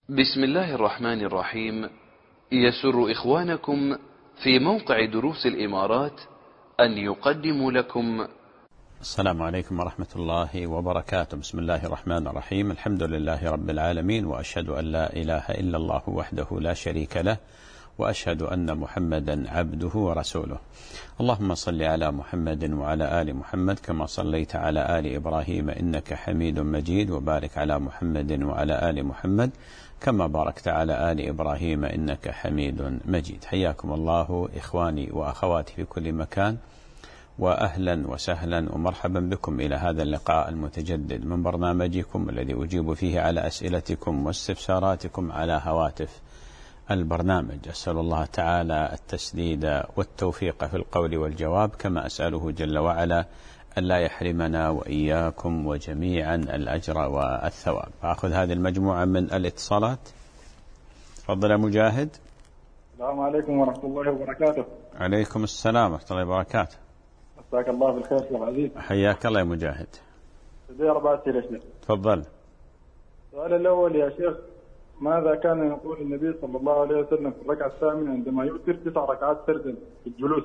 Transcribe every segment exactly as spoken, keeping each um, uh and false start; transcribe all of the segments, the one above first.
بسم الله الرحمن الرحيم. يسر إخوانكم في موقع دروس الإمارات أن يقدموا لكم. السلام عليكم ورحمة الله وبركاته. بسم الله الرحمن الرحيم. الحمد لله رب العالمين، وأشهد أن لا إله إلا الله وحده لا شريك له، وأشهد أن محمدا عبده ورسوله. اللهم صل على محمد وعلى آل محمد كما صليت على آل إبراهيم إنك حميد مجيد، وبارك على محمد وعلى آل محمد كما باركت على آل إبراهيم إنك حميد مجيد. حياكم الله إخواني وأخواتي في كل مكان، وأهلا وسهلا ومرحبا بكم إلى هذا اللقاء المتجدد من برنامجكم الذي أجيب فيه على أسئلتكم واستفساراتكم على هواتف البرنامج. أسأل الله تعالى التسديد والتوفيق في القول والجواب، كما أسأله جل وعلا أن لا يحرمنا وإياكم وجميعا الأجر والثواب. أخذ هذه المجموعة من الاتصالات. تفضل يا مجاهد. السلام عليكم ورحمة الله وبركاته. عليكم السلام ورحمة الله وبركاته. مساك الله بالخير شيخ عزيز. حياك الله يا مجاهد. لدي أربعة أسئلة شيخ. تفضل. السؤال الأول يا شيخ، ماذا كان يقول النبي صلى الله عليه وسلم في الركعة الثامنة عندما يؤثر تسع ركعات سردا في الجلوس؟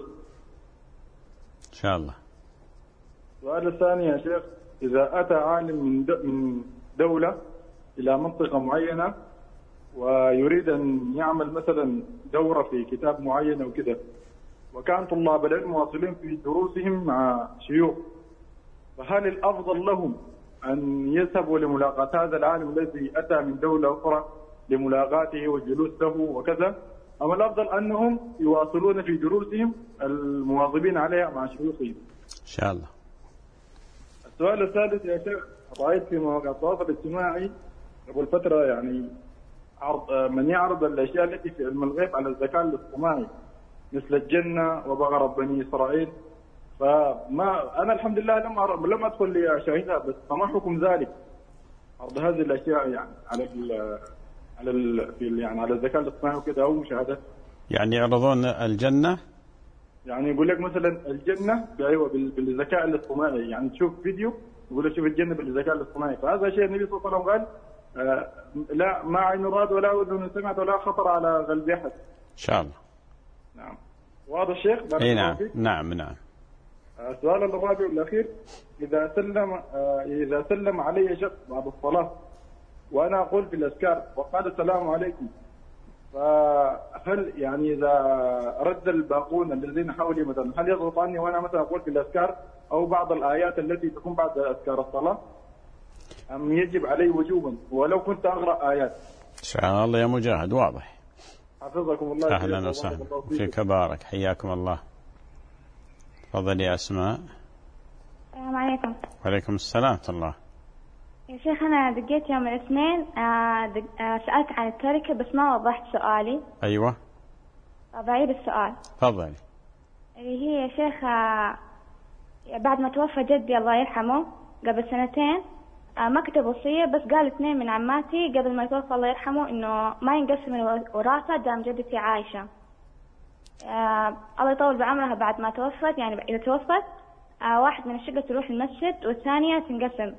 إن شاء الله. السؤال الثاني يا شيخ، إذا أتى عالم من من دولة إلى منطقة معينة ويريد أن يعمل مثلا دورة في كتاب معين أو كذا، وكان طلاب العلم واصلين في دروسهم مع شيوخ، فهل الأفضل لهم أن يذهبوا لملاقاة هذا العالم الذي أتى من دولة أخرى لملاقاته والجلوس له وكذا، أم الأفضل أنهم يواصلون في دروسهم المواظبين عليها مع شيوخهم؟ إن شاء الله. السؤال الثالث يا شيخ، رأيت في مواقع التواصل الاجتماعي قبل فترة يعني عرض من يعرض الأشياء التي في علم الغيب على الذكاء الاصطناعي مثل الجنة وبقرة بني إسرائيل، فما أنا الحمد لله لم لم أدخل لأشاهدها، بس فما حكم ذلك عرض هذه الأشياء يعني على ال على ال في يعني على الذكاء الاصطناعي وكذا أو مشاهدة؟ يعني يعرضون الجنة، يعني يقول لك مثلا الجنة أيوة بالذكاء الاصطناعي، يعني تشوف فيديو يقول لك شوف الجنة بالذكاء الاصطناعي، فهذا شيء النبي صلى الله عليه وسلم قال آه لا ما عين رأت ولا أذن سمعت ولا خطر على قلب أحد. إن شاء الله. نعم. واضح الشيخ؟ أي نعم. نعم نعم. السؤال الرابع والأخير، إذا سلم آه إذا سلم علي شخص بعد الصلاة وأنا أقول في الأذكار وقال السلام عليكم، فهل يعني إذا رد الباقون الذين حولي مثلا هل يضغط عني وأنا مثلا أقول في الأذكار أو بعض الآيات التي تكون بعد أذكار الصلاة، أم يجب علي وجوبا ولو كنت أقرأ آيات؟ إن شاء الله يا مجاهد. واضح. حفظكم الله. أهلا وسهلا فيك، بارك. حياكم الله. تفضل يا أسماء. السلام عليكم. وعليكم السلام ورحمة الله. يا شيخ أنا دقيت يوم الاثنين سألت عن التركة بس ما وضحت سؤالي. أيوة. بعيد السؤال. تفضلي. اللي هي يا شيخ بعد ما توفى جدي الله يرحمه قبل سنتين ما كتب وصية، بس قال اثنين من عماتي قبل ما يتوفى الله يرحمه إنه ما ينقسم الوراثة دام جدتي عايشة. آه الله يطول بعمرها بعد ما توفت، يعني إذا توفت آه واحد من الشقة تروح المسجد والثانية تنقسم.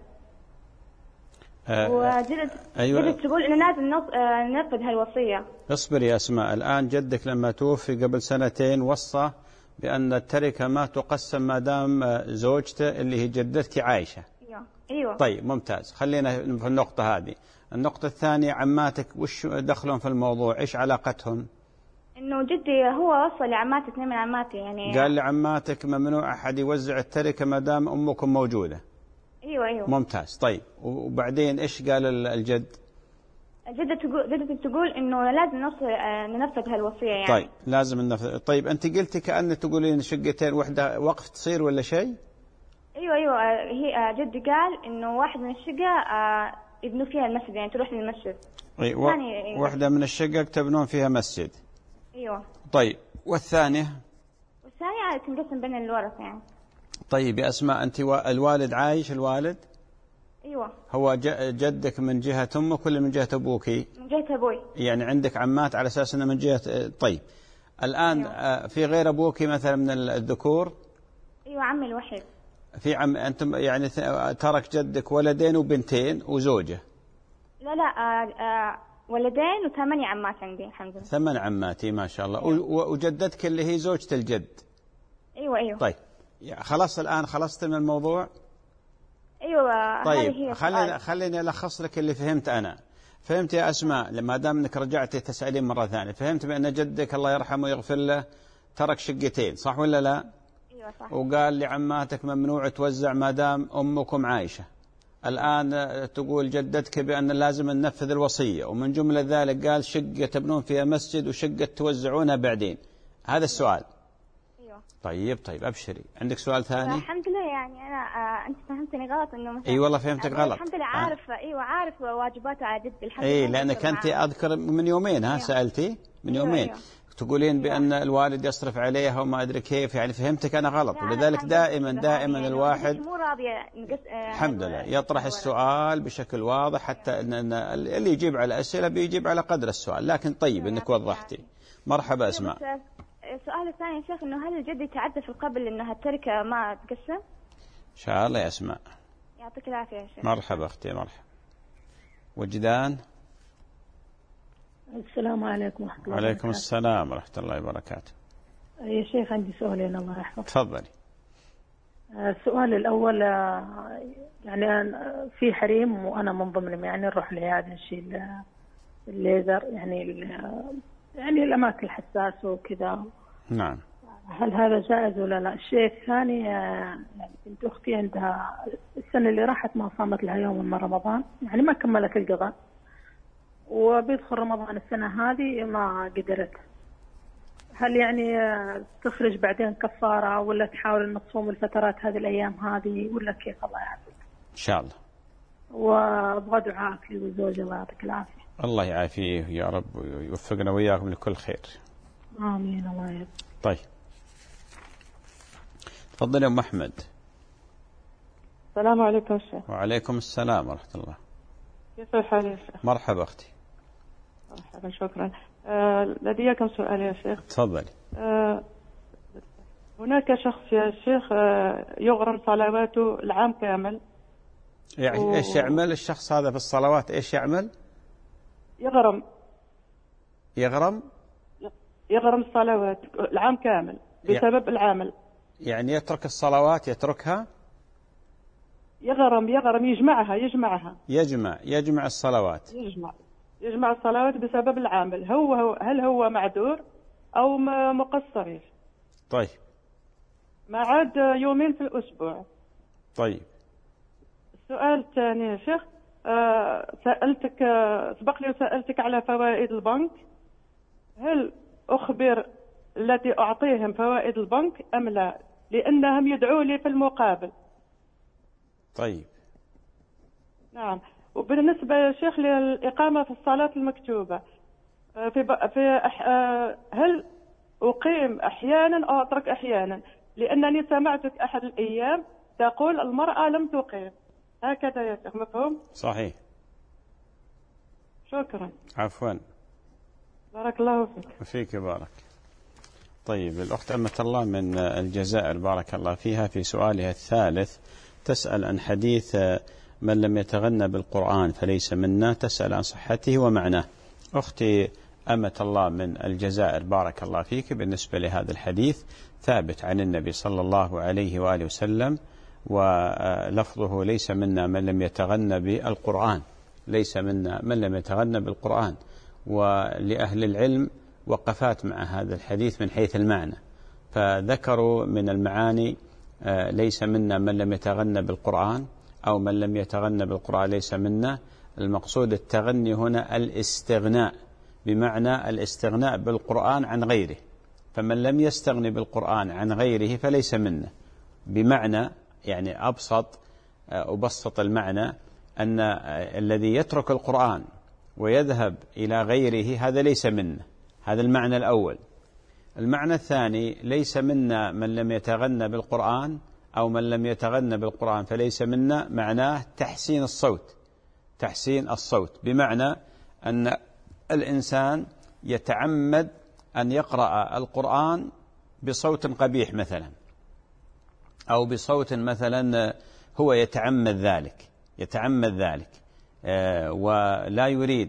آه وجدت أيوة. جدت تقول إنه لازم ننفذ هالوصية. اصبر يا أسماء. الآن جدك لما توفي قبل سنتين وصى بأن التركة ما تقسم ما دام زوجته اللي هي جدتك عايشة. أيوة. أيوة. طيب ممتاز. خلينا في النقطة هذه. النقطة الثانية، عماتك وش دخلهم في الموضوع؟ إيش علاقتهم؟ إنه جدي هو وصل لعماتي اثنين من عماتي، يعني قال لعماتك ممنوع أحد يوزع التركة ما دام أمكم موجودة. أيوة أيوة. ممتاز. طيب وبعدين إيش قال الجد؟ جدة تقول جدة تقول إنه لازم نوصل ننفذ هالوصية يعني. طيب لازم ننفذ. طيب أنت قلتي كأن تقولين شقتين وحدة وقف تصير ولا شيء؟ أيوة أيوة. هي جدي قال إنه واحد من الشقة يبنوا فيها المسجد، يعني تروح للمسجد. أي و... واحدة من الشقق تبنون فيها مسجد. أيوة. طيب والثانية؟ والثانية تنقسم بين الورثة يعني. طيب يا أسماء، أنت الوالد عايش؟ الوالد أيوة. هو جدك من جهة أمك ولا من جهة أبوك؟ من جهة أبوي. يعني عندك عمات على أساس أنه من جهة. طيب الآن أيوة. في غير أبوك مثلا من الذكور؟ أيوة عمي الوحيد. في عم أنتم يعني ترك جدك ولدين وبنتين وزوجة؟ لا لا آه آه ولدين وثمانية عمات عندي الحمد لله. ثمان عماتي ما شاء الله. أيوة. وجدتك اللي هي زوجة الجد. ايوه ايوه. طيب خلاص الآن خلصت من الموضوع. ايوه. طيب خليني خليني ألخص لك اللي فهمت أنا. فهمت يا أسماء لما دام انك رجعتي تسألين مرة ثانية، فهمت بأن جدك الله يرحمه ويغفر له ترك شقتين، صح ولا لا؟ ايوه صح. وقال لعماتك ممنوع توزع ما دام أمكم عايشة. الآن تقول جدتك بأن لازم ننفذ الوصية، ومن جملة ذلك قال شقة تبنون فيها مسجد وشقة توزعونها بعدين. هذا السؤال. ايوه. طيب طيب أبشري. عندك سؤال ثاني؟ الحمد لله يعني أنا آه أنت فهمتني غلط إنه مثلا. إي والله فهمتك غلط. الحمد لله عارف آه. أيوة عارف واجباته على جدي الحمد لله. إي لله. لأنك أنت أذكر من يومين ها أيوة. سألتي من أيوة يومين. أيوة. تقولين أيوة. بأن الوالد يصرف عليها وما أدري كيف، يعني فهمتك أنا غلط. ولذلك دائما دائما يعني الواحد مو راضية نقص آه الحمد لله يطرح السؤال بشكل واضح حتى أن اللي يجيب على أسئلة بيجيب على قدر السؤال. لكن طيب أنك وضحتي. مرحبا أسماء. السؤال الثاني يا شيخ إنه هل الجد يتعدى في القبل إنها التركة ما تقسم؟ إن شاء الله يا أسماء. يعطيك العافية يا شيخ. مرحبا أختي مرحبا. وجدان. السلام عليكم ورحمة الله. وعليكم السلام ورحمة الله وبركاته. يا شيخ عندي سؤالين الله يحفظك. تفضلي. السؤال الأول يعني في حريم وأنا من ضمنهم يعني نروح العيادة نشيل الليزر يعني يعني الأماكن الحساسة وكذا. نعم. هل هذا جائز ولا لا؟ الشيء الثاني يعني بنت أختي عندها السنة اللي راحت ما صامت لها يوم من رمضان، يعني ما كملت القضاء، وبيدخل رمضان السنة هذه ما قدرت. هل يعني تخرج بعدين كفارة ولا تحاول أن تصوم الفترات هذه الأيام هذه ولا كيف؟ الله يعافيك. إن شاء الله. وأبغى دعائك لي والزوج الله يعطيك العافية. الله يعافيه يا رب ويوفقنا وإياكم لكل خير. آمين الله يعافيك. طيب. تفضل يا أم أحمد. السلام عليكم شيخ. وعليكم السلام ورحمة الله. كيف الحال يا شيخ؟ مرحبا أختي. مرحبا شكرا. آه لدي كم سؤال يا شيخ. تفضلي. آه هناك شخص يا شيخ آه يغرم صلواته العام كامل. يعني و... إيش يعمل الشخص هذا في الصلوات؟ إيش يعمل؟ يغرم. يغرم؟ يغرم الصلوات العام كامل بسبب العمل. يعني يترك الصلوات يتركها؟ يغرم يغرم يجمعها يجمعها. يجمع يجمع الصلوات. يجمع يجمع الصلوات بسبب العمل. هو, هو هل هو معذور أو مقصر؟ طيب. ما عاد يومين في الأسبوع. طيب. السؤال الثاني يا شيخ آه سألتك آه سبق لي وسألتك على فوائد البنك. هل أخبر التي أعطيهم فوائد البنك أم لا؟ لأنهم يدعوا لي في المقابل. طيب. نعم. وبالنسبة يا شيخ للإقامة في الصلاة المكتوبة في في هل أقيم أحيانا أو أترك أحيانا؟ لأنني سمعتك أحد الأيام تقول المرأة لم تقيم هكذا يا شيخ، مفهوم؟ صحيح. شكرا. عفوا. بارك الله فيك. وفيك بارك. طيب الأخت أمة الله من الجزائر بارك الله فيها في سؤالها الثالث تسأل عن حديث من لم يتغنى بالقرآن فليس منا، تسأل عن صحته ومعناه. أختي أمة الله من الجزائر بارك الله فيك، بالنسبة لهذا الحديث ثابت عن النبي صلى الله عليه وآله وسلم، ولفظه ليس منا من لم يتغنى بالقرآن، ليس منا من لم يتغنى بالقرآن. ولأهل العلم وقفات مع هذا الحديث من حيث المعنى، فذكروا من المعاني ليس منا من لم يتغنى بالقرآن أو من لم يتغنى بالقرآن ليس منا. المقصود التغني هنا الاستغناء، بمعنى الاستغناء بالقرآن عن غيره، فمن لم يستغني بالقرآن عن غيره فليس منا. بمعنى يعني أبسط أبسط المعنى أن الذي يترك القرآن ويذهب إلى غيره هذا ليس منا، هذا المعنى الأول. المعنى الثاني ليس منا من لم يتغنى بالقرآن أو من لم يتغنى بالقرآن فليس منا، معناه تحسين الصوت، تحسين الصوت بمعنى أن الإنسان يتعمد أن يقرأ القرآن بصوت قبيح مثلا، أو بصوت مثلا هو يتعمد ذلك يتعمد ذلك ولا يريد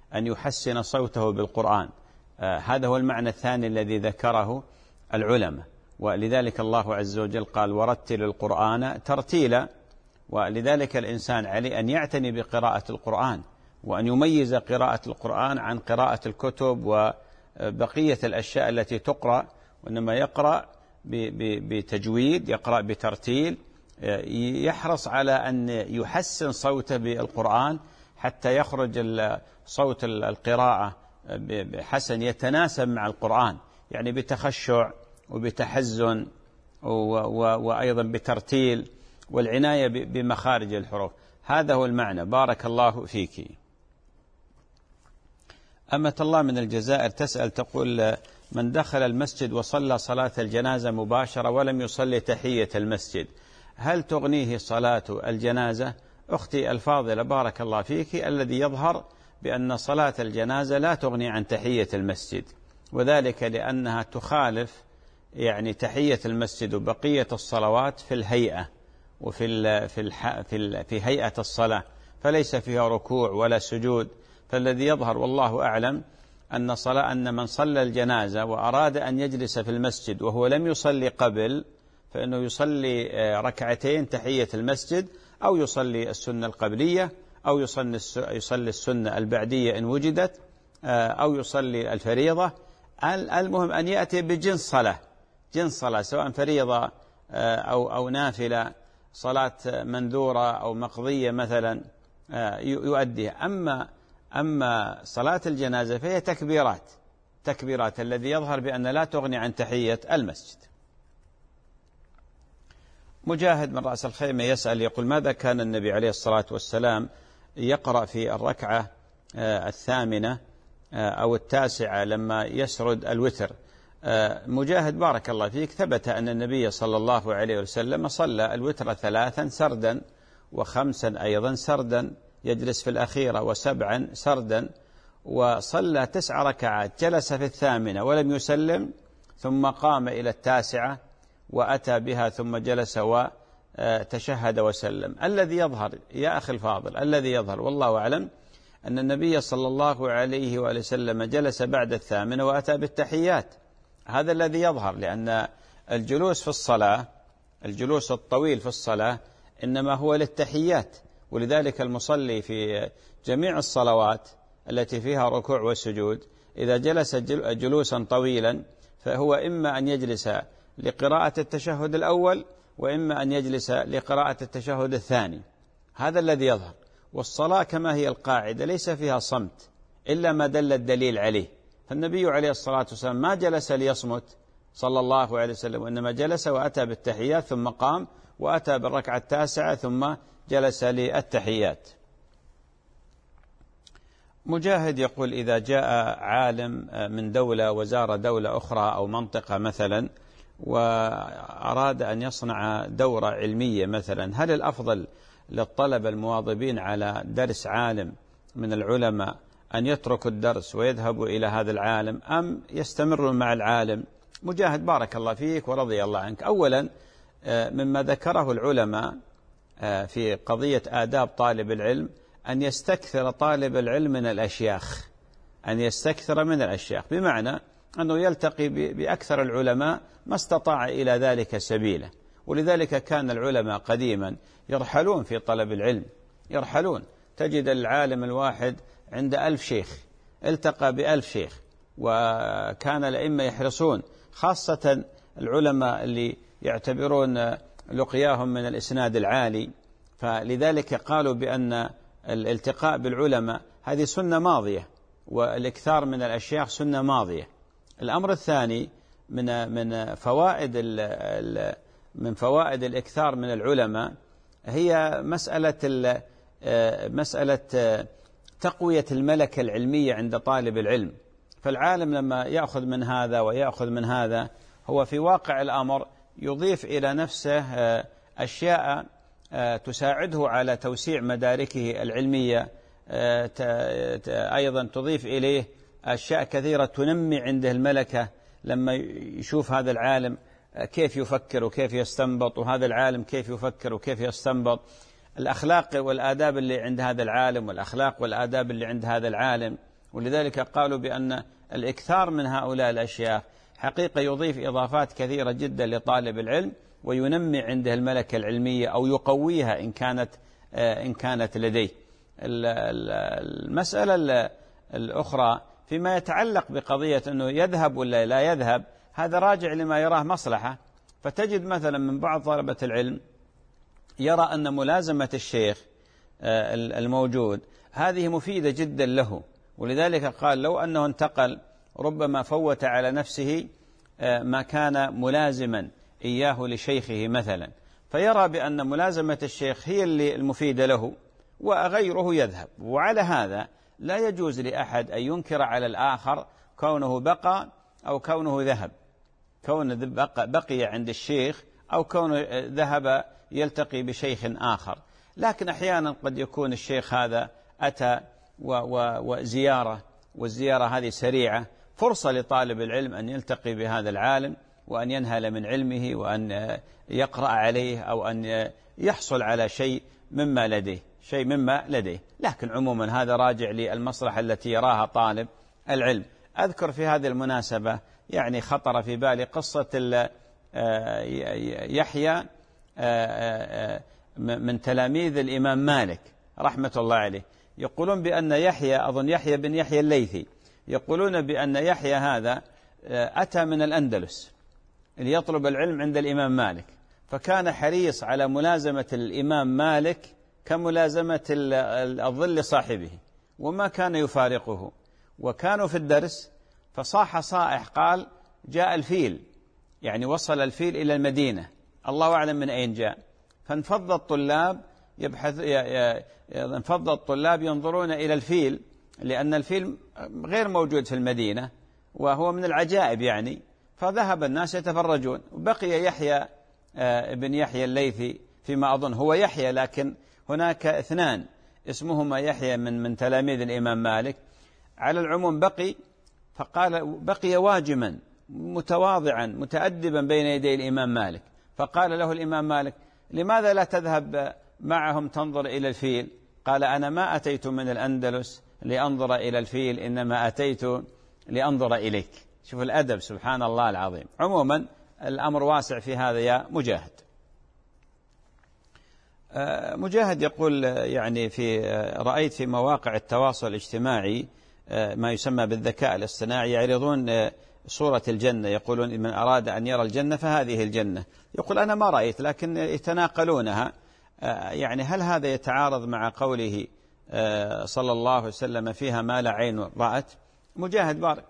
أن يحسن صوته بالقرآن. هذا هو المعنى الثاني الذي ذكره العلماء، ولذلك الله عز وجل قال ورتل القرآن ترتيلا. ولذلك الإنسان عليه أن يعتني بقراءة القرآن، وأن يميز قراءة القرآن عن قراءة الكتب وبقية الأشياء التي تقرأ، وإنما يقرأ بتجويد، يقرأ بترتيل، يحرص على أن يحسن صوته بالقرآن حتى يخرج صوت القراءة بحسن يتناسب مع القرآن، يعني بتخشع وبتحزن وأيضا بترتيل والعناية بمخارج الحروف. هذا هو المعنى. بارك الله فيك. أمة الله من الجزائر تسأل تقول: من دخل المسجد وصلى صلاة الجنازة مباشرة ولم يصلي تحية المسجد، هل تغنيه صلاة الجنازة؟ أختي الفاضلة بارك الله فيك، الذي يظهر بأن صلاة الجنازة لا تغني عن تحية المسجد، وذلك لأنها تخالف يعني تحية المسجد وبقية الصلوات في الهيئة وفي ال في الح في, ال في هيئة الصلاة، فليس فيها ركوع ولا سجود. فالذي يظهر والله أعلم أن صلاة أن من صلى الجنازة وأراد أن يجلس في المسجد وهو لم يصلي قبل، فإنه يصلي ركعتين تحية المسجد، أو يصلي السنة القبلية، أو يصلي يصلي السنة البعدية إن وجدت، أو يصلي الفريضة. المهم أن يأتي بجنس صلاة، جنس صلاة سواء فريضة أو أو نافلة، صلاة منذورة أو مقضية مثلا يؤديها. أما أما صلاة الجنازة فهي تكبيرات تكبيرات الذي يظهر بأن لا تغني عن تحية المسجد. مجاهد من رأس الخيمة يسأل يقول: ماذا كان النبي عليه الصلاة والسلام يقرأ في الركعة الثامنة أو التاسعة لما يسرد الوتر؟ مجاهد بارك الله فيك، ثبت أن النبي صلى الله عليه وسلم صلى الوتر ثلاثا سردا، وخمسا أيضا سردا يجلس في الأخيرة، وسبعا سردا، وصلى تسع ركعات جلس في الثامنة ولم يسلم، ثم قام إلى التاسعة وأتى بها ثم جلس وتشهد وسلم. الذي يظهر يا أخي الفاضل، الذي يظهر والله أعلم أن النبي صلى الله عليه وآله وسلم جلس بعد الثامنة وأتى بالتحيات. هذا الذي يظهر، لأن الجلوس في الصلاة، الجلوس الطويل في الصلاة إنما هو للتحيات، ولذلك المصلي في جميع الصلوات التي فيها ركوع وسجود إذا جلس جلوسا طويلا فهو إما أن يجلس لقراءة التشهد الأول، وإما أن يجلس لقراءة التشهد الثاني. هذا الذي يظهر. والصلاة كما هي القاعدة ليس فيها صمت إلا ما دل الدليل عليه، فالنبي عليه الصلاة والسلام ما جلس ليصمت صلى الله عليه وسلم، وإنما جلس وأتى بالتحيات ثم قام وأتى بالركعة التاسعة ثم جلس للتحيات. مجاهد يقول: إذا جاء عالم من دولة وزار دولة أخرى أو منطقة مثلا وأراد أن يصنع دورة علمية مثلا، هل الأفضل للطلبة المواظبين على درس عالم من العلماء أن يتركوا الدرس ويذهبوا إلى هذا العالم، أم يستمروا مع العالم؟ مجاهد بارك الله فيك ورضي الله عنك، أولا مما ذكره العلماء في قضية آداب طالب العلم أن يستكثر طالب العلم من الأشياخ، أن يستكثر من الأشياخ، بمعنى أنه يلتقي بأكثر العلماء ما استطاع إلى ذلك سبيلا. ولذلك كان العلماء قديما يرحلون في طلب العلم، يرحلون، تجد العالم الواحد عند ألف شيخ، التقى بألف شيخ، وكان الأئمة يحرصون، خاصة العلماء اللي يعتبرون لقياهم من الإسناد العالي، فلذلك قالوا بأن الالتقاء بالعلماء هذه سنة ماضية، والإكثار من الأشياخ سنة ماضية. الأمر الثاني من من فوائد من فوائد الإكثار من العلماء هي مسألة مسألة تقوية الملكة العلمية عند طالب العلم. فالعالم لما يأخذ من هذا ويأخذ من هذا هو في واقع الأمر يضيف إلى نفسه أشياء تساعده على توسيع مداركه العلمية، أيضا تضيف إليه أشياء كثيرة تنمي عنده الملكة، لما يشوف هذا العالم كيف يفكر وكيف يستنبط، وهذا العالم كيف يفكر وكيف يستنبط، الأخلاق والآداب اللي عند هذا العالم والأخلاق والآداب اللي عند هذا العالم، ولذلك قالوا بأن الإكثار من هؤلاء الأشياء حقيقة يضيف إضافات كثيرة جدا لطالب العلم، وينمي عنده الملكة العلمية أو يقويها إن كانت إن كانت لديه. المسألة الأخرى فيما يتعلق بقضية أنه يذهب ولا لا يذهب، هذا راجع لما يراه مصلحة. فتجد مثلا من بعض طلبة العلم يرى أن ملازمة الشيخ الموجود هذه مفيدة جدا له، ولذلك قال لو أنه انتقل ربما فوت على نفسه ما كان ملازما إياه لشيخه مثلا، فيرى بأن ملازمة الشيخ هي اللي المفيدة له وغيره يذهب. وعلى هذا لا يجوز لأحد أن ينكر على الآخر كونه بقى أو كونه ذهب، كونه بقي عند الشيخ أو كونه ذهب يلتقي بشيخ آخر. لكن أحيانا قد يكون الشيخ هذا أتى وزيارة، والزيارة هذه سريعة، فرصة لطالب العلم أن يلتقي بهذا العالم وأن ينهل من علمه وأن يقرأ عليه أو أن يحصل على شيء مما لديه شيء مما لديه لكن عموما هذا راجع للمصلحة التي يراها طالب العلم. أذكر في هذه المناسبة يعني خطر في بالي قصة يحيى من تلاميذ الإمام مالك رحمة الله عليه. يقولون بأن يحيى، أظن يحيى بن يحيى الليثي، يقولون بأن يحيى هذا أتى من الأندلس ليطلب العلم عند الإمام مالك، فكان حريص على ملازمة الإمام مالك كملازمة الظل صاحبه، وما كان يفارقه. وكانوا في الدرس فصاح صائح قال جاء الفيل، يعني وصل الفيل إلى المدينة، الله أعلم من أين جاء. فانفض الطلاب يبحث انفض الطلاب ينظرون إلى الفيل، لأن الفيل غير موجود في المدينة وهو من العجائب يعني. فذهب الناس يتفرجون، وبقي يحيى ابن يحيى الليثي فيما أظن هو يحيى، لكن هناك اثنان اسمهما يحيى من من تلاميذ الإمام مالك. على العموم بقي، فقال بقي واجما متواضعا متأدبا بين يدي الإمام مالك. فقال له الإمام مالك لماذا لا تذهب معهم تنظر إلى الفيل؟ قال أنا ما أتيت من الأندلس لأنظر إلى الفيل، إنما أتيت لأنظر إليك. شوف الأدب، سبحان الله العظيم. عموما الأمر واسع في هذا يا مجاهد. مجاهد يقول يعني في رأيت في مواقع التواصل الاجتماعي ما يسمى بالذكاء الاصطناعي يعرضون صورة الجنة، يقولون من أراد أن يرى الجنة فهذه الجنة. يقول أنا ما رأيت، لكن يتناقلونها. يعني هل هذا يتعارض مع قوله صلى الله عليه وسلم فيها ما لا عين رأت؟ مجاهد بارك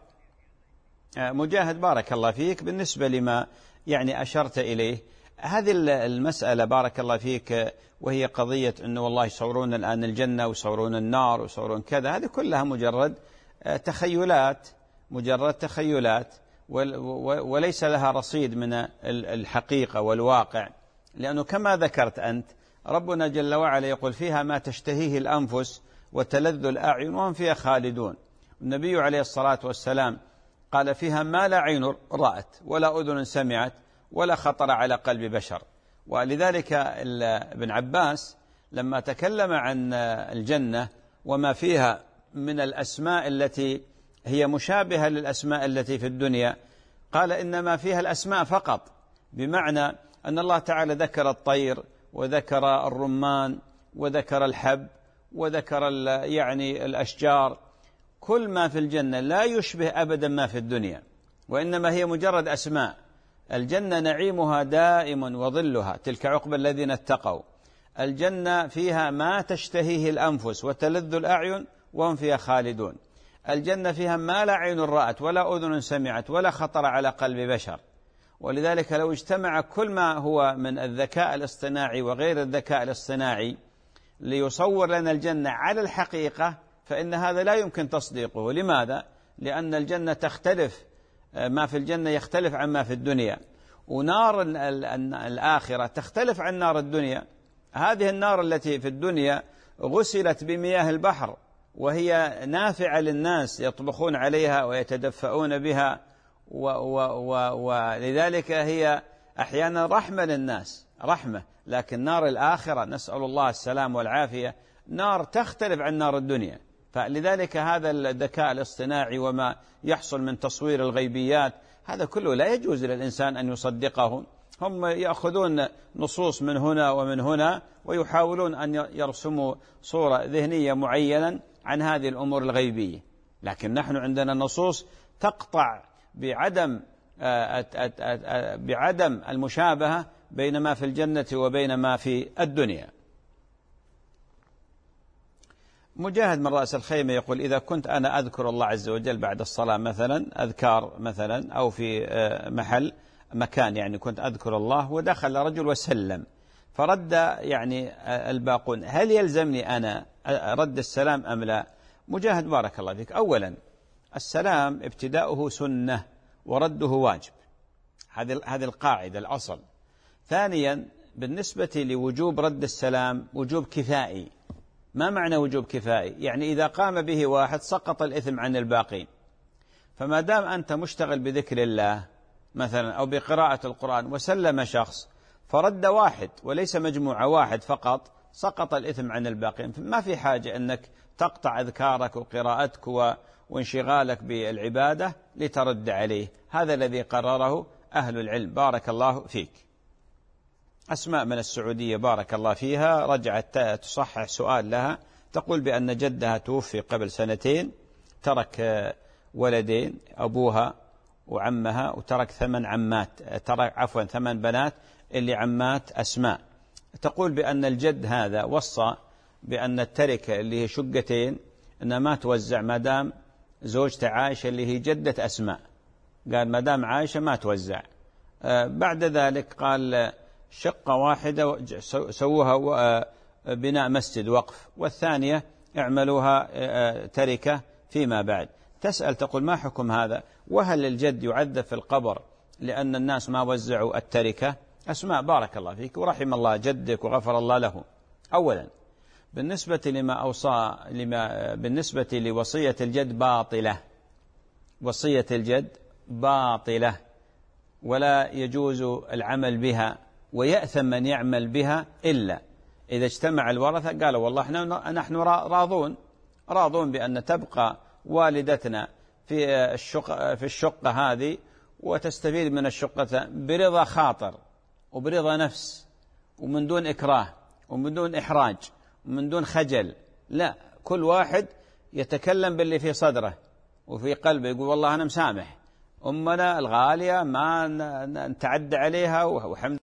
مجاهد بارك الله فيك، بالنسبة لما يعني أشرت إليه هذه المسألة بارك الله فيك، وهي قضية أنه والله يصورون الآن الجنة ويصورون النار ويصورون كذا، هذه كلها مجرد تخيلات مجرد تخيلات وليس لها رصيد من الحقيقة والواقع. لأنه كما ذكرت أنت ربنا جل وعلا يقول فيها ما تشتهيه الأنفس وتلذ الأعين وهم فيها خالدون. النبي عليه الصلاة والسلام قال فيها ما لا عين رأت ولا أذن سمعت ولا خطر على قلب بشر. ولذلك ابن عباس لما تكلم عن الجنة وما فيها من الأسماء التي هي مشابهة للأسماء التي في الدنيا، قال إنما فيها الأسماء فقط، بمعنى أن الله تعالى ذكر الطير وذكر الرمان وذكر الحب وذكر يعني الأشجار، كل ما في الجنة لا يشبه أبدا ما في الدنيا، وإنما هي مجرد أسماء. الجنة نعيمها دائم وظلها، تلك عقبى الذين اتقوا. الجنة فيها ما تشتهيه الأنفس وتلذ الأعين وهم فيها خالدون. الجنة فيها ما لا عين رأت ولا أذن سمعت ولا خطر على قلب بشر. ولذلك لو اجتمع كل ما هو من الذكاء الاصطناعي وغير الذكاء الاصطناعي ليصور لنا الجنة على الحقيقة، فإن هذا لا يمكن تصديقه. لماذا؟ لأن الجنة تختلف، ما في الجنة يختلف عن ما في الدنيا، ونار الآخرة تختلف عن نار الدنيا. هذه النار التي في الدنيا غسلت بمياه البحر وهي نافعة للناس، يطبخون عليها ويتدفئون بها، ولذلك هي أحيانا رحمة للناس، رحمة. لكن نار الآخرة نسأل الله السلام والعافية نار تختلف عن نار الدنيا، فلذلك هذا الذكاء الاصطناعي وما يحصل من تصوير الغيبيات هذا كله لا يجوز للإنسان أن يصدقه. هم يأخذون نصوص من هنا ومن هنا ويحاولون أن يرسموا صورة ذهنية معينة عن هذه الأمور الغيبية، لكن نحن عندنا نصوص تقطع بعدم بعدم المشابهة بين ما في الجنة وبين ما في الدنيا. مجاهد من رأس الخيمة يقول: إذا كنت أنا أذكر الله عز وجل بعد الصلاة مثلا، أذكار مثلا، أو في محل مكان يعني كنت أذكر الله، ودخل رجل وسلم فرد يعني الباقون، هل يلزمني أنا رد السلام أم لا؟ مجاهد بارك الله فيك، أولا السلام ابتداؤه سنة ورده واجب، هذه هذه القاعدة الأصل. ثانيا بالنسبة لوجوب رد السلام وجوب كفائي. ما معنى وجوب كفائي؟ يعني إذا قام به واحد سقط الإثم عن الباقين. فما دام أنت مشتغل بذكر الله مثلا أو بقراءة القرآن وسلم شخص فرد واحد وليس مجموعة، واحد فقط، سقط الإثم عن الباقين. ما في حاجة أنك تقطع أذكارك وقراءتك وانشغالك بالعبادة لترد عليه. هذا الذي قرره أهل العلم بارك الله فيك. أسماء من السعودية بارك الله فيها رجعت تصحح سؤال لها، تقول بأن جدها توفي قبل سنتين، ترك ولدين أبوها وعمها، وترك ثمان عمات، ترك عفوا ثمان بنات اللي عمات أسماء. تقول بأن الجد هذا وصى بأن التركة اللي هي شقتين إنها ما توزع ما دام زوجته عائشة اللي هي جدة أسماء، قال ما دام عائشة ما توزع. بعد ذلك قال شقة واحدة سووها بناء مسجد وقف، والثانية اعملوها تركة فيما بعد. تسأل تقول ما حكم هذا؟ وهل الجد يعذب في القبر لأن الناس ما وزعوا التركة؟ أسماء بارك الله فيك ورحم الله جدك وغفر الله له. أولا بالنسبة لما أوصى لما بالنسبة لوصية الجد باطلة، وصية الجد باطلة ولا يجوز العمل بها، ويأثم من يعمل بها إلا إذا اجتمع الورثة قالوا والله نحن راضون راضون بأن تبقى والدتنا في الشقة في الشقة هذه وتستفيد من الشقة برضا خاطر وبرضا نفس ومن دون إكراه ومن دون إحراج ومن دون خجل. لا، كل واحد يتكلم باللي في صدره وفي قلبه، يقول والله أنا مسامح أمنا الغالية ما نتعدى عليها وحمد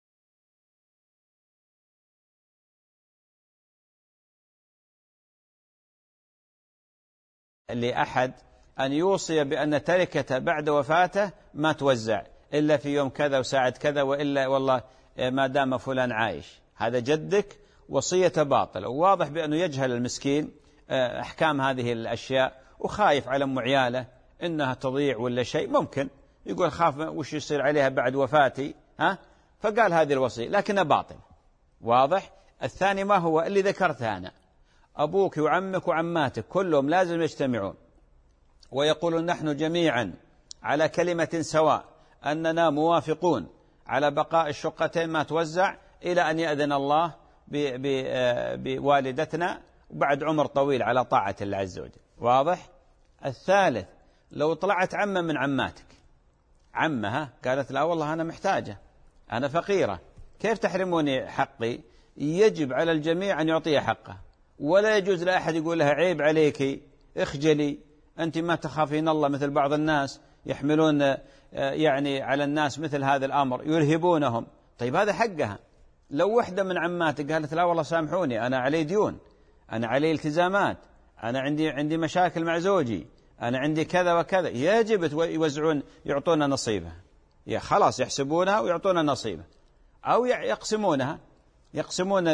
لأحد أن يوصي بأن تركته بعد وفاته ما توزع إلا في يوم كذا وساعة كذا، وإلا والله ما دام فلان عايش. هذا جدك وصية باطلة، وواضح بأنه يجهل المسكين أحكام هذه الأشياء وخايف على أم عياله إنها تضيع ولا شيء، ممكن يقول خاف وش يصير عليها بعد وفاتي، ها فقال هذه الوصية لكنها باطل. واضح. الثاني ما هو اللي ذكرته أنا، أبوك وعمك وعماتك كلهم لازم يجتمعون ويقولون نحن جميعا على كلمة سواء أننا موافقون على بقاء الشقتين ما توزع إلى أن يأذن الله بوالدتنا وبعد عمر طويل على طاعة الله عز وجل. واضح. الثالث لو طلعت عمة من عماتك، عمها قالت لا والله أنا محتاجة أنا فقيرة، كيف تحرموني حقي؟ يجب على الجميع أن يعطيها حقه، ولا يجوز لأحد يقول لها عيب عليك اخجلي أنت ما تخافين الله، مثل بعض الناس يحملون يعني على الناس مثل هذا الأمر يرهبونهم. طيب هذا حقها. لو وحدة من عماتك قالت لا والله سامحوني أنا علي ديون، أنا علي التزامات، أنا عندي عندي مشاكل مع زوجي، أنا عندي كذا وكذا، يجب يوزعون يعطونا نصيبها، يا خلاص يحسبونها ويعطونا نصيبها، أو يقسمونها يقسمون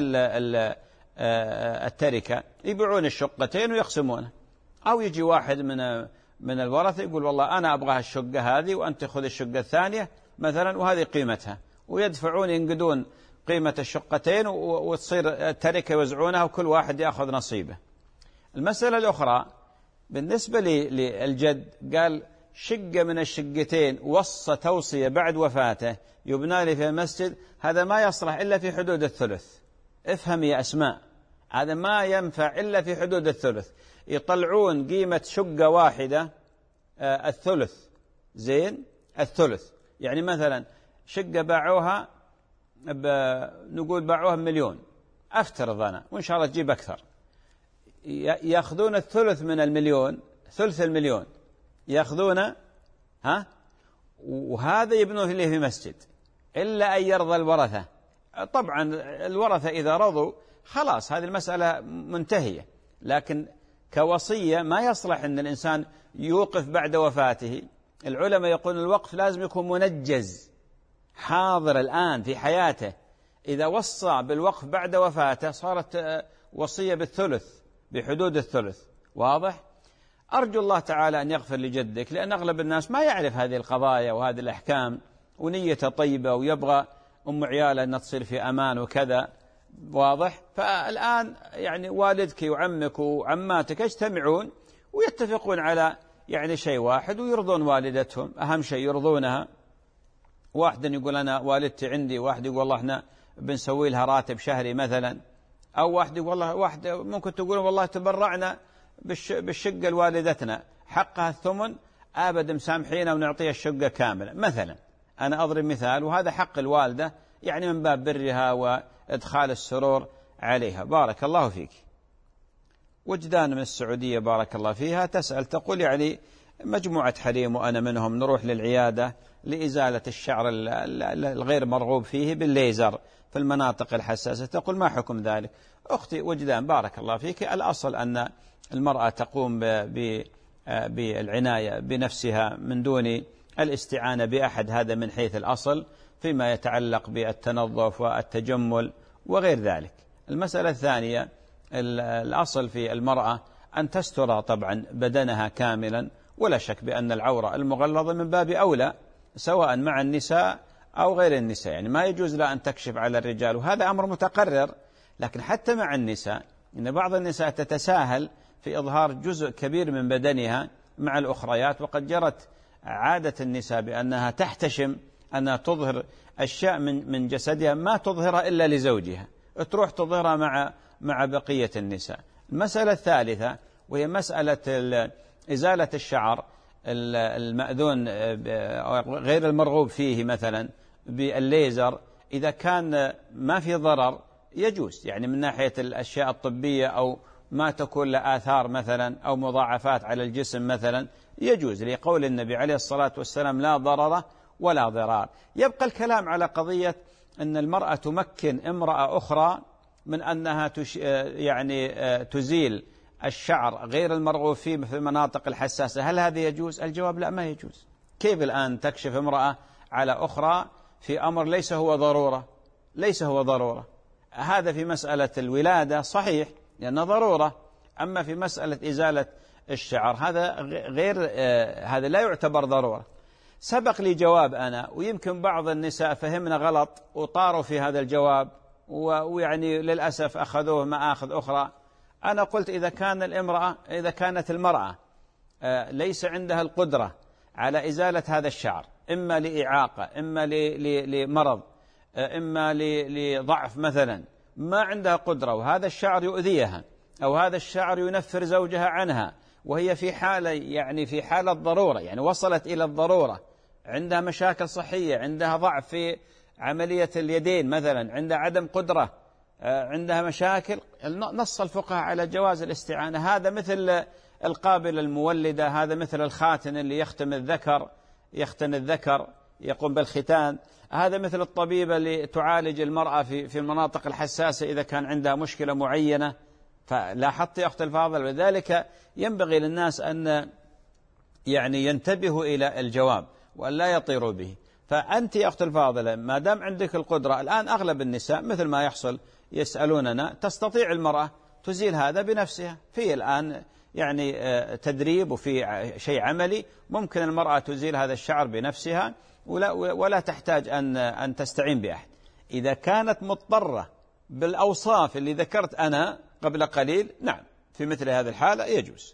التركة، يبيعون الشقتين ويقسمونها. أو يجي واحد من من الورثة يقول والله أنا أبغى الشقة هذه وأنت خذ الشقة الثانية مثلا وهذه قيمتها، ويدفعون ينقدون قيمة الشقتين وتصير التركة يوزعونها وكل واحد يأخذ نصيبه. المسألة الأخرى بالنسبة للجد، قال شقة من الشقتين وصى توصية بعد وفاته يبنى لي في المسجد، هذا ما يصلح إلا في حدود الثلث. افهم يا أسماء، هذا ما ينفع إلا في حدود الثلث. يطلعون قيمة شقة واحدة آه الثلث، زين الثلث، يعني مثلا شقة باعوها نقول باعوها بمليون، أفترض أنا وإن شاء الله تجيب أكثر، يأخذون الثلث من المليون، ثلث المليون يأخذونه، ها، وهذا يبنون له في مسجد، إلا أن يرضى الورثة. طبعا الورثة إذا رضوا خلاص هذه المسألة منتهية، لكن كوصية ما يصلح أن الإنسان يوقف بعد وفاته. العلماء يقولون الوقف لازم يكون منجز حاضر الآن في حياته، إذا وصى بالوقف بعد وفاته صارت وصية بالثلث، بحدود الثلث. واضح؟ أرجو الله تعالى أن يغفر لجدك، لأن أغلب الناس ما يعرف هذه القضايا وهذه الأحكام، ونيته طيبة ويبغى أم عياله أن تصير في أمان وكذا. واضح؟ فالآن يعني والدك وعمك وعماتك يجتمعون ويتفقون على يعني شيء واحد ويرضون والدتهم، أهم شيء يرضونها. واحد يقول أنا والدتي عندي، واحد يقول والله احنا بنسوي لها راتب شهري مثلا، أو واحد يقول والله، واحد ممكن تقولون والله تبرعنا بالشقة لوالدتنا حقها الثمن أبدا مسامحينا ونعطيها الشقة كاملة مثلا. أنا أضرب مثال، وهذا حق الوالدة يعني من باب برها وإدخال السرور عليها. بارك الله فيك. وجدان من السعودية بارك الله فيها تسأل، تقول يعني مجموعة حريم وأنا منهم نروح للعيادة لإزالة الشعر الغير مرغوب فيه بالليزر في المناطق الحساسة، تقول ما حكم ذلك؟ أختي وجدان بارك الله فيك، الأصل أن المرأة تقوم بالعناية بنفسها من دون الاستعانة بأحد، هذا من حيث الأصل فيما يتعلق بالتنظف والتجمل وغير ذلك. المسألة الثانية، الأصل في المرأة أن تستر طبعا بدنها كاملا، ولا شك بأن العورة المغلظة من باب أولى سواء مع النساء أو غير النساء، يعني ما يجوز لها أن تكشف على الرجال، وهذا أمر متقرر. لكن حتى مع النساء إن بعض النساء تتساهل في إظهار جزء كبير من بدنها مع الأخريات، وقد جرت عادة النساء بأنها تحتشم أنها تظهر أشياء من من جسدها ما تظهرها إلا لزوجها، تروح تظهرها مع مع بقية النساء. المسألة الثالثة وهي مسألة إزالة الشعر المأذون غير المرغوب فيه مثلا بالليزر، إذا كان ما في ضرر يجوز، يعني من ناحية الأشياء الطبية أو ما تكون له آثار مثلا أو مضاعفات على الجسم مثلا يجوز، لقول النبي عليه الصلاة والسلام لا ضرر ولا ضرار. يبقى الكلام على قضية أن المرأة تمكن امرأة أخرى من أنها تش يعني تزيل الشعر غير المرغوب فيه في المناطق الحساسة، هل هذا يجوز؟ الجواب لا، ما يجوز. كيف الآن تكشف امرأة على أخرى في أمر ليس هو ضرورة؟ ليس هو ضرورة. هذا في مسألة الولادة صحيح لأنه ضرورة، أما في مسألة إزالة الشعر هذا غير، آه هذا لا يعتبر ضرورة. سبق لي جواب أنا، ويمكن بعض النساء فهمنا غلط وطاروا في هذا الجواب، ويعني للأسف أخذوه مآخذ أخرى. أنا قلت إذا كان الامرأة إذا كانت المرأة آه ليس عندها القدرة على إزالة هذا الشعر، إما لإعاقة، إما لمرض، آه إما لضعف مثلا، ما عندها قدرة وهذا الشعر يؤذيها أو هذا الشعر ينفر زوجها عنها، وهي في حالة يعني في حالة ضرورة، يعني وصلت إلى الضرورة، عندها مشاكل صحية، عندها ضعف في عملية اليدين مثلا، عندها عدم قدرة، عندها مشاكل، نص الفقهاء على جواز الاستعانة. هذا مثل القابلة المولدة، هذا مثل الخاتن اللي يختم الذكر يختن الذكر يقوم بالختان، هذا مثل الطبيبة اللي تعالج المرأة في في المناطق الحساسة إذا كان عندها مشكلة معينة. فلاحظت يا أخت الفاضل، ولذلك ينبغي للناس أن يعني ينتبهوا إلى الجواب وأن لا يطيروا به. فأنت يا أخت الفاضلة ما دام عندك القدرة، الآن أغلب النساء مثل ما يحصل يسألوننا تستطيع المرأة تزيل هذا بنفسها، في الآن يعني تدريب وفي شيء عملي ممكن المرأة تزيل هذا الشعر بنفسها ولا, ولا تحتاج أن أن تستعين بأحد. إذا كانت مضطرة بالأوصاف اللي ذكرت أنا قبل قليل، نعم في مثل هذه الحالة يجوز.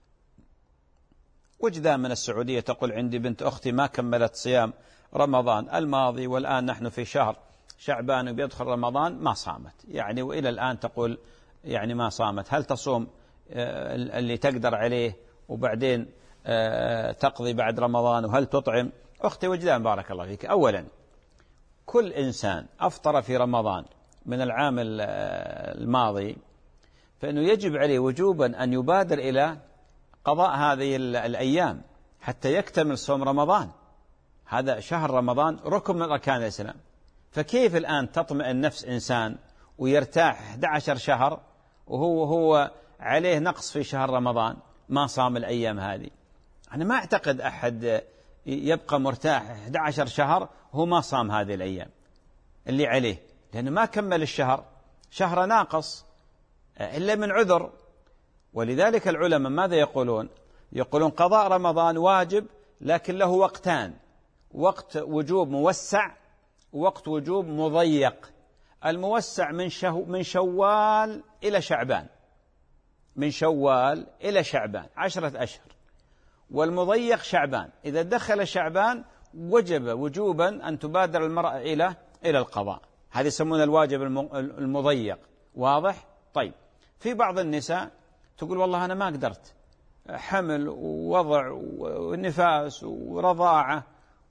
وجدان من السعودية تقول عندي بنت أختي ما كملت صيام رمضان الماضي، والآن نحن في شهر شعبان وبيدخل رمضان ما صامت، يعني وإلى الآن تقول يعني ما صامت، هل تصوم اللي تقدر عليه وبعدين تقضي بعد رمضان، وهل تطعم؟ أختي وجدان بارك الله فيك، أولا كل إنسان أفطر في رمضان من العام الماضي فإنه يجب عليه وجوبا أن يبادر إلى قضاء هذه الأيام حتى يكتمل صوم رمضان. هذا شهر رمضان ركن من أركان الإسلام، فكيف الآن تطمئن نفس إنسان ويرتاح أحد عشر شهر وهو هو عليه نقص في شهر رمضان ما صام الأيام هذه؟ أنا ما أعتقد أحد يبقى مرتاح أحد عشر شهر وهو ما صام هذه الأيام اللي عليه، لأنه ما كمل الشهر، شهر ناقص إلا من عذر. ولذلك العلماء ماذا يقولون؟ يقولون قضاء رمضان واجب لكن له وقتان، وقت وجوب موسع ووقت وجوب مضيق. الموسع من شو من شوال إلى شعبان، من شوال إلى شعبان عشرة أشهر، والمضيق شعبان. إذا دخل شعبان وجب وجوبا أن تبادر المرأة إلى إلى القضاء، هذا يسمونه الواجب المضيق. واضح؟ طيب، في بعض النساء تقول والله أنا ما قدرت، حمل ووضع ونفاس ورضاعة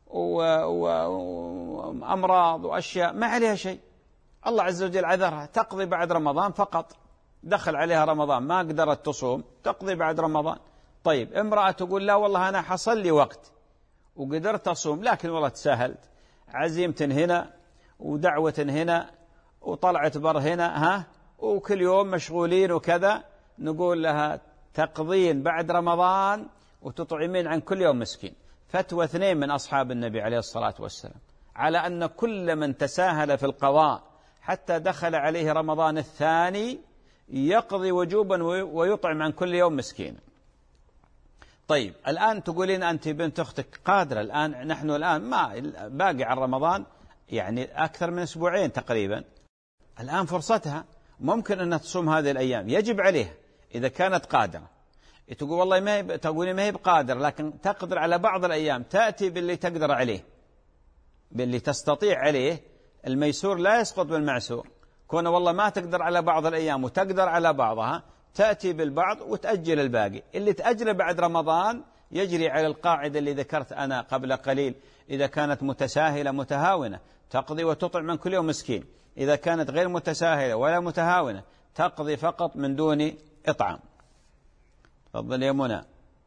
وأمراض وأشياء ما عليها شيء، الله عز وجل عذرها، تقضي بعد رمضان فقط. دخل عليها رمضان ما قدرت تصوم، تقضي بعد رمضان. طيب، امرأة تقول لا والله أنا حصل لي وقت وقدرت أصوم لكن والله تساهلت، عزيمة هنا ودعوة هنا وطلعت بر هنا، ها، وكل يوم مشغولين وكذا، نقول لها تقضين بعد رمضان وتطعمين عن كل يوم مسكين. فتوى اثنين من أصحاب النبي عليه الصلاة والسلام على أن كل من تساهل في القضاء حتى دخل عليه رمضان الثاني يقضي وجوبا ويطعم عن كل يوم مسكين. طيب، الآن تقولين أنت بنت أختك قادرة، الآن نحن الآن ما باقي عن رمضان يعني أكثر من أسبوعين تقريبا، الآن فرصتها، ممكن أن تصوم هذه الأيام، يجب عليها إذا كانت قادرة. تقول والله ما هي، تقولي ما هي بقادر لكن تقدر على بعض الأيام، تأتي باللي تقدر عليه، باللي تستطيع عليه. الميسور لا يسقط بالمعسور، كون والله ما تقدر على بعض الأيام وتقدر على بعضها، تأتي بالبعض وتأجل الباقي. اللي تأجل بعد رمضان يجري على القاعدة اللي ذكرت أنا قبل قليل، إذا كانت متساهلة متهاونة تقضي وتطعم من كل يوم مسكين، إذا كانت غير متساهلة ولا متهاونة تقضي فقط من دون إطعام. تفضل يا منى.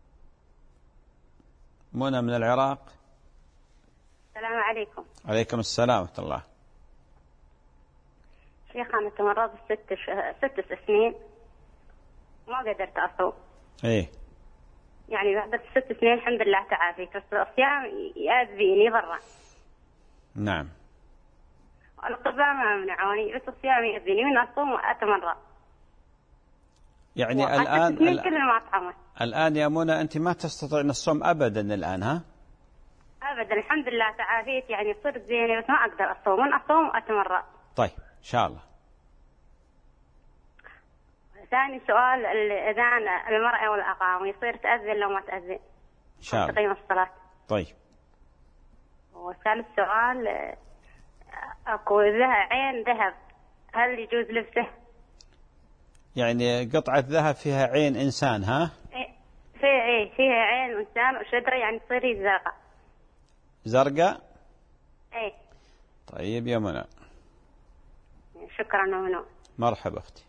منى من العراق. السلام عليكم. عليكم السلام ورحمة الله. شيخ أنا تمرضت ست ش... ست سنين ما قدرت أصوم. إيه. يعني بعد ست سنين الحمد لله تعافيت، بس الصيام يأذيني برا. نعم. الأطباء ما منعوني، بس الصيام يأذيني من أصوم وأتمرض. يعني الآن الآن كل ما أطعمت. الآن يا منى أنت ما تستطيعين الصوم أبدا الآن، ها؟ أبدا الحمد لله تعافيت، يعني صرت زينة بس ما أقدر أصوم، من أصوم وأتمرض. طيب إن شاء الله. ثاني سؤال، الأذان المرأة والأقام يصير تأذن لو ما تأذن إن شاء الله تقيم الصلاة. طيب. وثالث سؤال، أكو لها عين ذهب هل يجوز لبسه؟ يعني قطعة ذهب فيها عين إنسان، ها؟ إيه في إيه فيها عين إنسان وشجرة، يعني تصير زرقاء. زرقاء؟ إيه. طيب يا منى. شكرا منو. مرحبا أختي.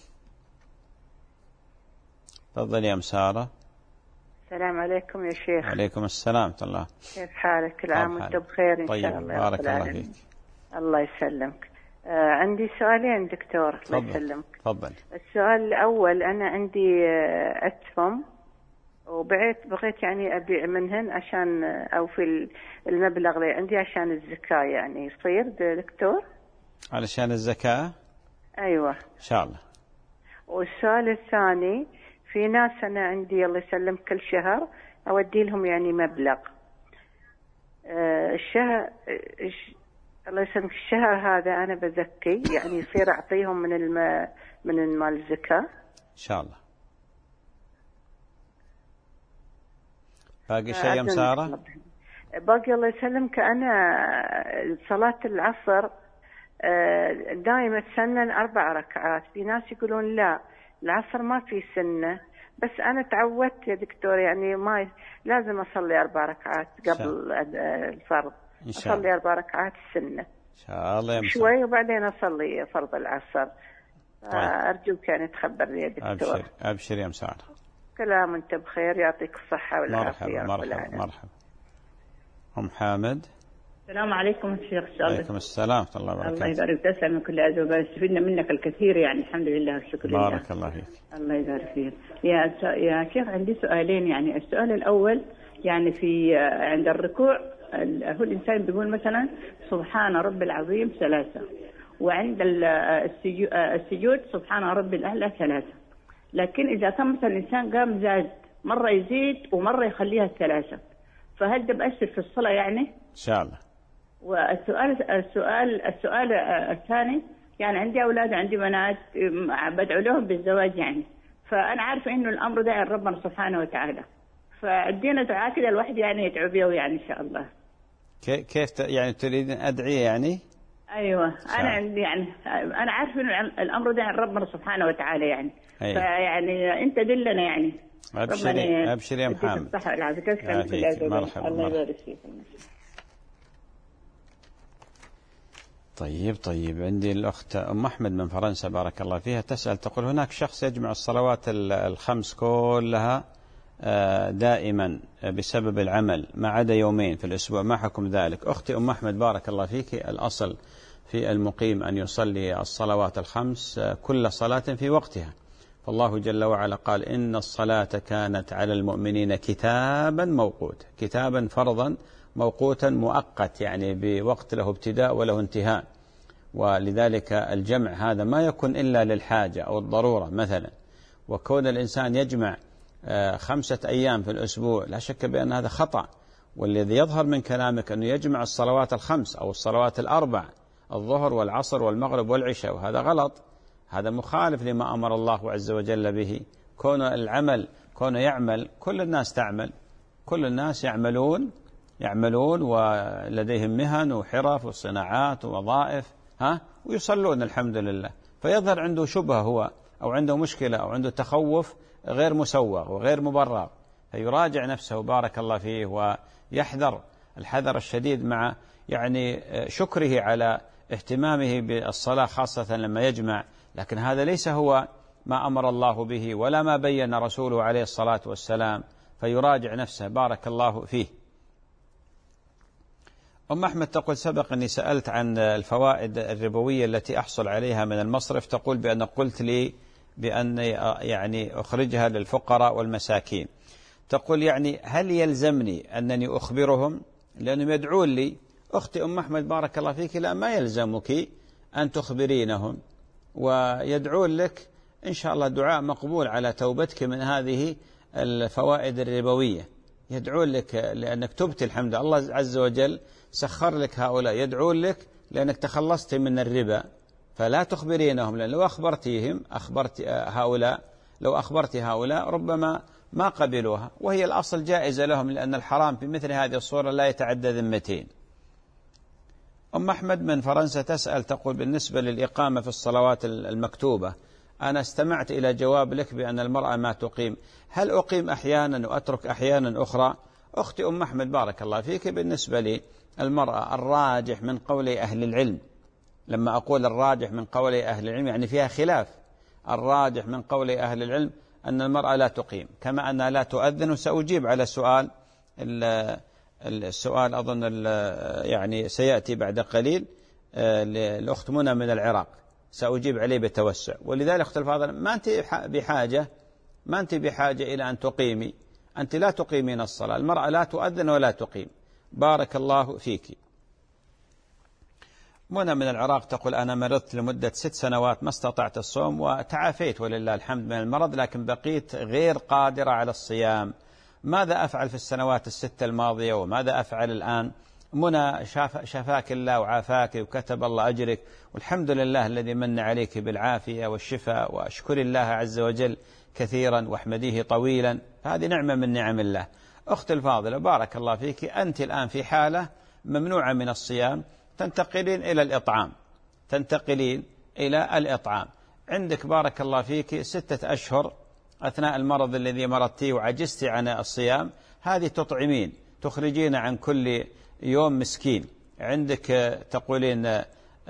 تفضل يا مسارة. السلام عليكم يا شيخ. عليكم السلام ورحمة الله. كيف حالك؟ كل عام وانت بخير إن طيب. شاء الله. بارك الله فيك. الله يسلمك. آه عندي سؤالين دكتور. الله يسلمك. تفضل. السؤال الأول، أنا عندي آه أسهم وبعت بغيت يعني أبيع منهن عشان أو في المبلغ اللي عندي عشان الزكاة، يعني يصير دكتور؟ علشان الزكاة؟ أيوة إن شاء الله. والسؤال الثاني، في ناس أنا عندي الله يسلمك كل شهر أودي لهم يعني مبلغ آه الشهر الش... الله يسلمك الشهر هذا أنا بزكي، يعني يصير أعطيهم من الم... من المال الزكاة إن شاء الله. باقي شيء يا مسارة؟ باقي الله يسلمك أنا صلاة العصر دائما تسنن أربع ركعات، في ناس يقولون لا العصر ما في سنة، بس أنا تعودت يا دكتور يعني ما لازم أصلي أربع ركعات قبل الفرض، أصلي أربع ركعات السنة إن شاء الله يا شوي وبعدين أصلي فرض العصر. طيب. أرجوك يعني تخبرني يا دكتور. أبشر أبشر يا مسار. كلام أنت بخير، يعطيك الصحة والعافية. مرحبا مرحبا مرحبا. أم حامد. السلام عليكم الشيخ. عليكم السلام ورحمة الله وبركاته. الله يبارك فيك، تسلم من كل عزوبة، استفدنا منك الكثير يعني، الحمد لله والشكر لله. بارك الله فيك. الله يبارك فيك. يا يا شيخ عندي سؤالين، يعني السؤال الأول يعني في عند الركوع هو الإنسان بيقول مثلا سبحان رب العظيم ثلاثة، وعند السجود سبحان رب الأعلى ثلاثة، لكن إذا كان مثلا الإنسان قام زاد مرة يزيد ومرة يخليها الثلاثة، فهل ده بأثر في الصلاة يعني؟ إن شاء الله. والسؤال السؤال السؤال الثاني، يعني عندي أولاد عندي بنات بدعو لهم بالزواج يعني، فأنا عارفة إنه الأمر ده عند ربنا سبحانه وتعالى، فأدينا دعاء كده الواحد يعني يدعو بيه يعني إن شاء الله. كيف يعني تريدين أدعية يعني؟ أيوة أنا عندي يعني أنا عارفة إنه الأمر ده عند ربنا سبحانه وتعالى يعني. أيوة. فيعني أنت دلنا يعني. أبشري أبشري يا محمد. الصحة والعافية. مرحبا. الله يبارك فيك. طيب طيب عندي الأخت أم أحمد من فرنسا بارك الله فيها تسأل، تقول هناك شخص يجمع الصلوات الخمس كلها دائما بسبب العمل ما عدا يومين في الأسبوع، ما حكم ذلك؟ أختي أم أحمد بارك الله فيك، الأصل في المقيم أن يصلي الصلوات الخمس كل صلاة في وقتها، فالله جل وعلا قال إن الصلاة كانت على المؤمنين كتابا موقوتا، كتابا فرضا موقوتا مؤقت يعني بوقت له ابتداء وله انتهاء، ولذلك الجمع هذا ما يكون إلا للحاجة أو الضرورة مثلا، وكون الإنسان يجمع خمسة أيام في الأسبوع لا شك بأن هذا خطأ، والذي يظهر من كلامك أنه يجمع الصلوات الخمس أو الصلوات الأربع الظهر والعصر والمغرب والعشاء، وهذا غلط، هذا مخالف لما أمر الله عز وجل به. كون العمل كون يعمل كل الناس تعمل، كل الناس يعملون يعملون ولديهم مهن وحرف وصناعات ووظائف ها ويصلون الحمد لله، فيظهر عنده شبهة هو أو عنده مشكلة أو عنده تخوف غير مسوغ وغير مبرر، فيراجع نفسه بارك الله فيه ويحذر الحذر الشديد مع يعني شكره على اهتمامه بالصلاة خاصة لما يجمع، لكن هذا ليس هو ما أمر الله به ولا ما بين رسوله عليه الصلاة والسلام، فيراجع نفسه بارك الله فيه. أم أحمد تقول سبق أني سألت عن الفوائد الربوية التي أحصل عليها من المصرف، تقول بأن قلت لي بأن يعني أخرجها للفقراء والمساكين، تقول يعني هل يلزمني أنني أخبرهم لأنهم يدعون لي؟ أختي أم أحمد بارك الله فيك، لا ما يلزمك أن تخبرينهم، ويدعون لك إن شاء الله دعاء مقبول على توبتك من هذه الفوائد الربوية، يدعون لك لأنك تبت الحمد لله، الله عز وجل سخر لك هؤلاء يدعون لك لأنك تخلصت من الربا، فلا تخبرينهم، لأن لو أخبرتهم أخبرت هؤلاء لو أخبرت هؤلاء ربما ما قبلوها، وهي الأصل جائزة لهم، لأن الحرام في مثل هذه الصورة لا يتعدى ذمتين. أم أحمد من فرنسا تسأل تقول بالنسبة للإقامة في الصلوات المكتوبة، أنا استمعت إلى جواب لك بأن المرأة ما تقيم، هل أقيم أحيانا وأترك أحيانا أخرى؟ أختي أم أحمد بارك الله فيك، بالنسبة لي المرأة الراجح من قول أهل العلم، لما أقول الراجح من قول أهل العلم يعني فيها خلاف، الراجح من قول أهل العلم أن المرأة لا تقيم، كما أنها لا تؤذن، وسأجيب على السؤال السؤال أظن يعني سيأتي بعد قليل الأخت منى من العراق، سأجيب عليه بتوسع. ولذلك أخت الفاضلة ما أنت بحاجة ما أنت بحاجة إلى أن تقيمي، أنت لا تقيمين الصلاة، المرأة لا تؤذن ولا تقيم، بارك الله فيك. منى من العراق تقول أنا مرضت لمدة ست سنوات ما استطعت الصوم وتعافيت ولله الحمد من المرض، لكن بقيت غير قادرة على الصيام، ماذا أفعل في السنوات الست الماضية وماذا أفعل الآن؟ منى شاف شفاك الله وعافاك وكتب الله أجرك، والحمد لله الذي من عليك بالعافية والشفاء، وأشكر الله عز وجل كثيرا واحمديه طويلا، فهذه نعمة من نعم الله. أخت الفاضلة بارك الله فيك، أنت الآن في حالة ممنوعة من الصيام، تنتقلين إلى الإطعام تنتقلين إلى الإطعام عندك بارك الله فيك ستة أشهر أثناء المرض الذي مرضتيه وعجزتي عن الصيام، هذه تطعمين تخرجين عن كل يوم مسكين. عندك تقولين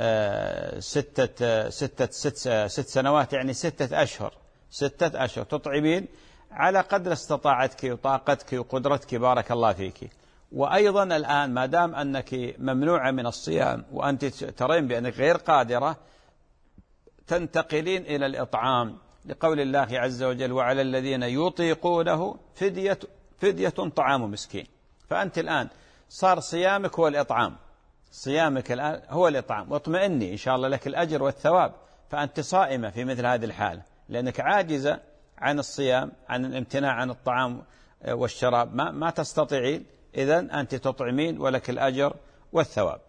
ستة ستة ست, ست سنوات يعني ستة أشهر ستة أشهر تطعمين على قدر استطاعتك وطاقتك وقدرتك بارك الله فيك. وأيضا الآن ما دام أنك ممنوعة من الصيام وأنت ترين بأنك غير قادرة، تنتقلين إلى الإطعام لقول الله عز وجل وعلى الذين يطيقونه فدية, فدية طعام مسكين. فأنت الآن صار صيامك هو الإطعام، صيامك الآن هو الإطعام، واطمئني إن شاء الله لك الأجر والثواب. فأنت صائمة في مثل هذه الحالة لأنك عاجزة عن الصيام، عن الامتناع عن الطعام والشراب، ما, ما تستطيعين، إذن أنت تطعمين ولك الأجر والثواب.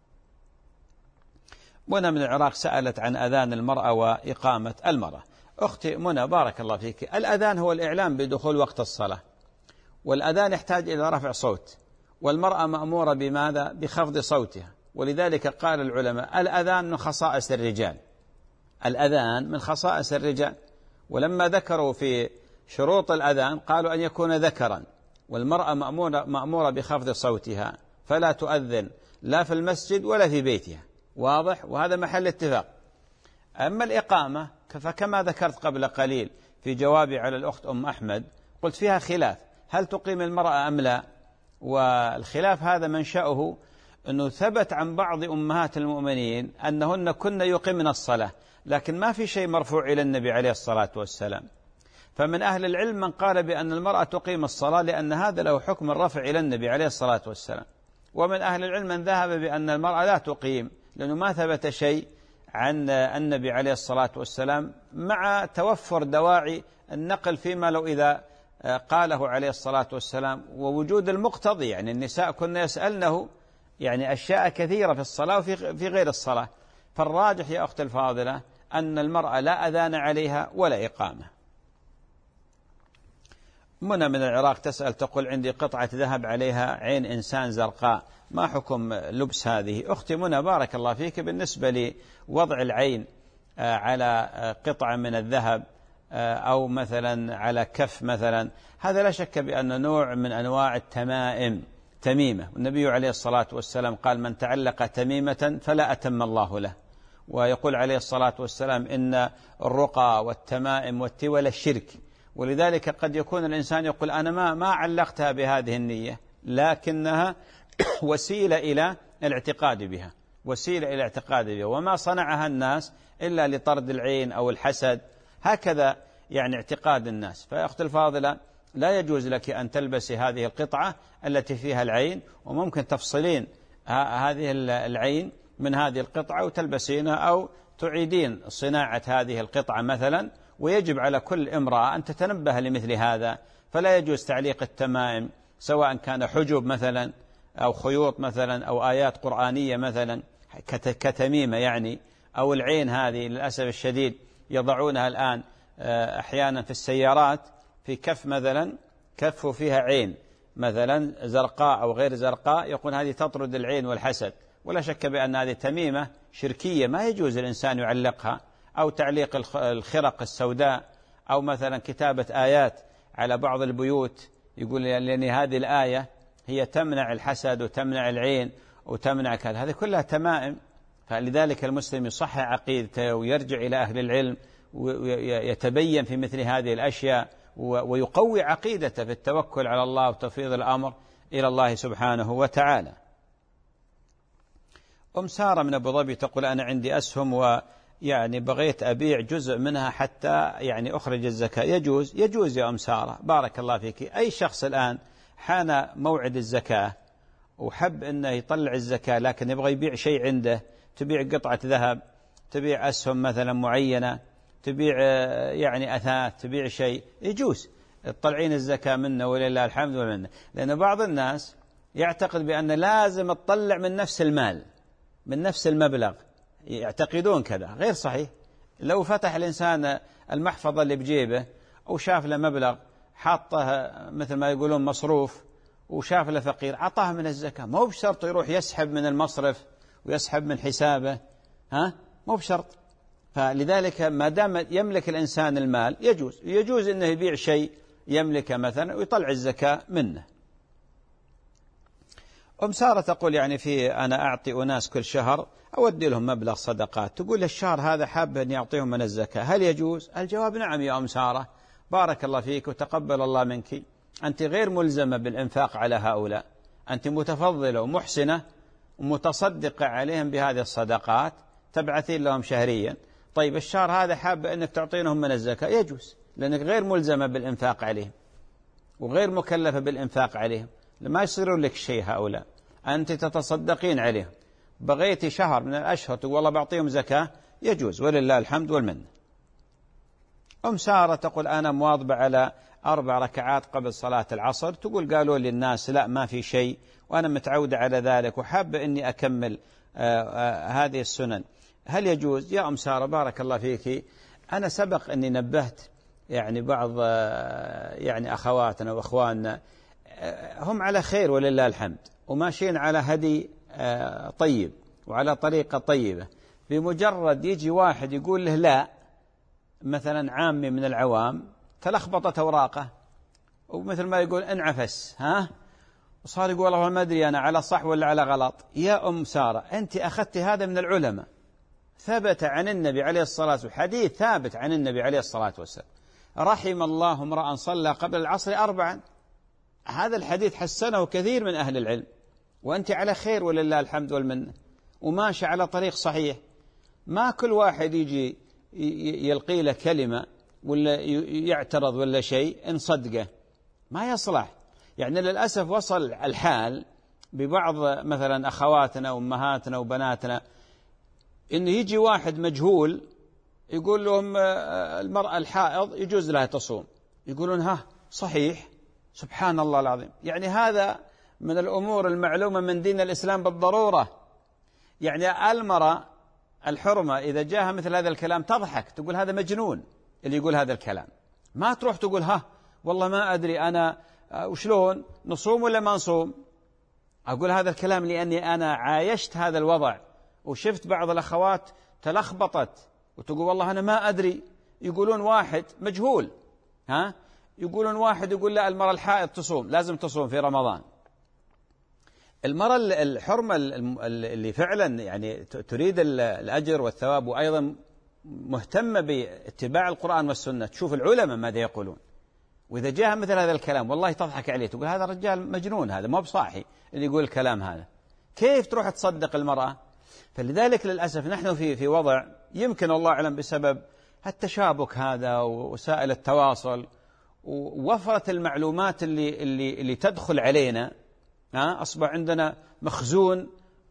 منى من العراق سألت عن أذان المرأة وإقامة المرأة. أختي منى بارك الله فيك، الأذان هو الإعلام بدخول وقت الصلاة، والأذان يحتاج إلى رفع صوت، والمرأة مأمورة بماذا؟ بخفض صوتها. ولذلك قال العلماء الأذان من خصائص الرجال، الأذان من خصائص الرجال. ولما ذكروا في شروط الأذان قالوا أن يكون ذكرا، والمرأة مأمورة, مأمورة بخفض صوتها فلا تؤذن لا في المسجد ولا في بيتها، واضح؟ وهذا محل اتفاق. أما الإقامة فكما ذكرت قبل قليل في جوابي على الأخت أم أحمد، قلت فيها خلاف هل تقيم المرأة أم لا، والخلاف هذا منشأه أنه ثبت عن بعض أمهات المؤمنين أنهن كن يقيمن الصلاة، لكن ما في شيء مرفوع إلى النبي عليه الصلاة والسلام. فمن أهل العلم من قال بأن المرأة تقيم الصلاة لأن هذا له حكم الرفع إلى النبي عليه الصلاة والسلام، ومن أهل العلم من ذهب بأن المرأة لا تقيم لأنه ما ثبت شيء عن النبي عليه الصلاة والسلام، مع توفر دواعي النقل فيما لو إذا قاله عليه الصلاة والسلام، ووجود المقتضي، يعني النساء كنا يسألنه يعني أشياء كثيرة في الصلاة وفي في غير الصلاة. فالراجح يا أخت الفاضلة أن المرأة لا أذان عليها ولا إقامة. منى من العراق تسأل تقول عندي قطعة ذهب عليها عين إنسان زرقاء، ما حكم لبس هذه؟ أختي منى بارك الله فيك، بالنسبة لوضع العين على قطعة من الذهب أو مثلا على كف مثلا، هذا لا شك بأن نوع من أنواع التمائم تميمة، والنبي عليه الصلاة والسلام قال من تعلق تميمة فلا أتم الله له. ويقول عليه الصلاة والسلام إن الرقى والتمائم والتولى الشرك. ولذلك قد يكون الإنسان يقول أنا ما ما علقتها بهذه النية، لكنها وسيلة إلى الاعتقاد بها، وسيلة إلى الاعتقاد بها، وما صنعها الناس إلا لطرد العين أو الحسد، هكذا يعني اعتقاد الناس. فيا أخت الفاضلة لا يجوز لك أن تلبسي هذه القطعة التي فيها العين، وممكن تفصلين هذه العين من هذه القطعة وتلبسينها، أو تعيدين صناعة هذه القطعة مثلا. ويجب على كل امرأة أن تتنبه لمثل هذا، فلا يجوز تعليق التمائم سواء كان حجب مثلا أو خيوط مثلا أو آيات قرآنية مثلا كتميمة يعني، أو العين هذه للأسف الشديد يضعونها الآن أحيانا في السيارات في كف مثلا، كف فيها عين مثلا زرقاء أو غير زرقاء، يقول هذه تطرد العين والحسد. ولا شك بأن هذه تميمة شركية ما يجوز الإنسان يعلقها، أو تعليق الخرق السوداء، أو مثلا كتابة آيات على بعض البيوت يقول لأن هذه الآية هي تمنع الحسد وتمنع العين وتمنع كذا، هذه كلها تمائم. فلذلك المسلم يصحح عقيدته ويرجع إلى أهل العلم ويتبين في مثل هذه الأشياء، ويقوي عقيدته في التوكل على الله وتفويض الأمر إلى الله سبحانه وتعالى. أم سارة من أبو ظبي تقول أنا عندي أسهم ويعني بغيت أبيع جزء منها حتى يعني أخرج الزكاة، يجوز؟ يجوز يا أم سارة بارك الله فيك. أي شخص الآن حان موعد الزكاة وحب أنه يطلع الزكاة لكن يبغى يبيع شيء عنده، تبيع قطعة ذهب، تبيع أسهم مثلا معينة، تبيع يعني أثاث، تبيع شيء، يجوز تطلعين الزكاة منه ولله الحمد والمنة. لأن بعض الناس يعتقد بأن لازم تطلع من نفس المال، من نفس المبلغ، يعتقدون كذا، غير صحيح. لو فتح الإنسان المحفظة اللي بجيبه أو شاف له مبلغ حاطه مثل ما يقولون مصروف، وشاف له فقير عطاه من الزكاة، مو بشرط يروح يسحب من المصرف ويسحب من حسابه، ها مو بشرط. فلذلك ما دام يملك الإنسان المال يجوز يجوز أنه يبيع شيء يملكه مثلا ويطلع الزكاة منه. أم سارة تقول يعني في أنا أعطي أناس كل شهر أودي لهم مبلغ صدقات، تقول الشهر هذا حاب أن يعطيهم من الزكاة، هل يجوز؟ الجواب نعم يا أم سارة، بارك الله فيك وتقبل الله منك، أنت غير ملزمة بالإنفاق على هؤلاء، أنت متفضلة ومحسنة ومتصدقة عليهم بهذه الصدقات تبعثين لهم شهريا. طيب الشهر هذا حاب أنك تعطينهم من الزكاة يجوز، لأنك غير ملزمة بالإنفاق عليهم وغير مكلفة بالإنفاق عليهم، لما يصيرون لك شيء هؤلاء، أنت تتصدقين عليهم. بغيتي شهر من الأشهر تقول والله بعطيهم زكاة يجوز، ولله الحمد والمنة. أم سارة تقول أنا مواظبة على أربع ركعات قبل صلاة العصر، تقول قالوا للناس لا ما في شيء وأنا متعودة على ذلك وحابة أني أكمل آآ آآ هذه السنن، هل يجوز؟ يا أم سارة بارك الله فيك، أنا سبق أني نبهت يعني بعض يعني أخواتنا وأخواننا هم على خير ولله الحمد وماشيين على هدي طيب وعلى طريقة طيبة، بمجرد يجي واحد يقول له لا، مثلا عامي من العوام تلخبطت أوراقه ومثل ما يقول انعفس ها وصار يقول والله ما أدري أنا على صح ولا على غلط. يا أم سارة أنت أخذت هذا من العلماء، ثبت عن النبي عليه الصلاة والسلام، حديث ثابت عن النبي عليه الصلاة والسلام، رحم الله امرأ صلى قبل العصر أربعا، هذا الحديث حسنه كثير من أهل العلم، وأنت على خير ولله الحمد والمنة وماشي على طريق صحيح. ما كل واحد يجي يلقي له كلمة ولا يعترض ولا شيء إن صدقه ما يصلح. يعني للأسف وصل الحال ببعض مثلا أخواتنا وأمهاتنا وبناتنا إنه يجي واحد مجهول يقول لهم المرأة الحائض يجوز لها تصوم، يقولون ها صحيح سبحان الله العظيم، يعني هذا من الأمور المعلومة من دين الإسلام بالضرورة. يعني المرأة الحرمة إذا جاءها مثل هذا الكلام تضحك، تقول هذا مجنون اللي يقول هذا الكلام، ما تروح تقول ها والله ما أدري أنا وشلون نصوم ولا ما نصوم. أقول هذا الكلام لأني أنا عايشت هذا الوضع وشفت بعض الأخوات تلخبطت وتقول والله أنا ما أدري، يقولون واحد مجهول ها يقولون واحد يقول لا المرأة الحائض تصوم لازم تصوم في رمضان. المرأة الحرمة اللي فعلا يعني تريد الأجر والثواب وأيضا مهتمة باتباع القرآن والسنة تشوف العلماء ماذا يقولون، وإذا جاء مثل هذا الكلام والله تضحك عليه تقول هذا الرجال مجنون، هذا ما بصاحي اللي يقول الكلام هذا، كيف تروح تصدق المرأة؟ فلذلك للأسف نحن في في وضع يمكن الله أعلم بسبب التشابك هذا ووسائل التواصل ووفرة المعلومات اللي اللي اللي تدخل علينا، ها أصبح عندنا مخزون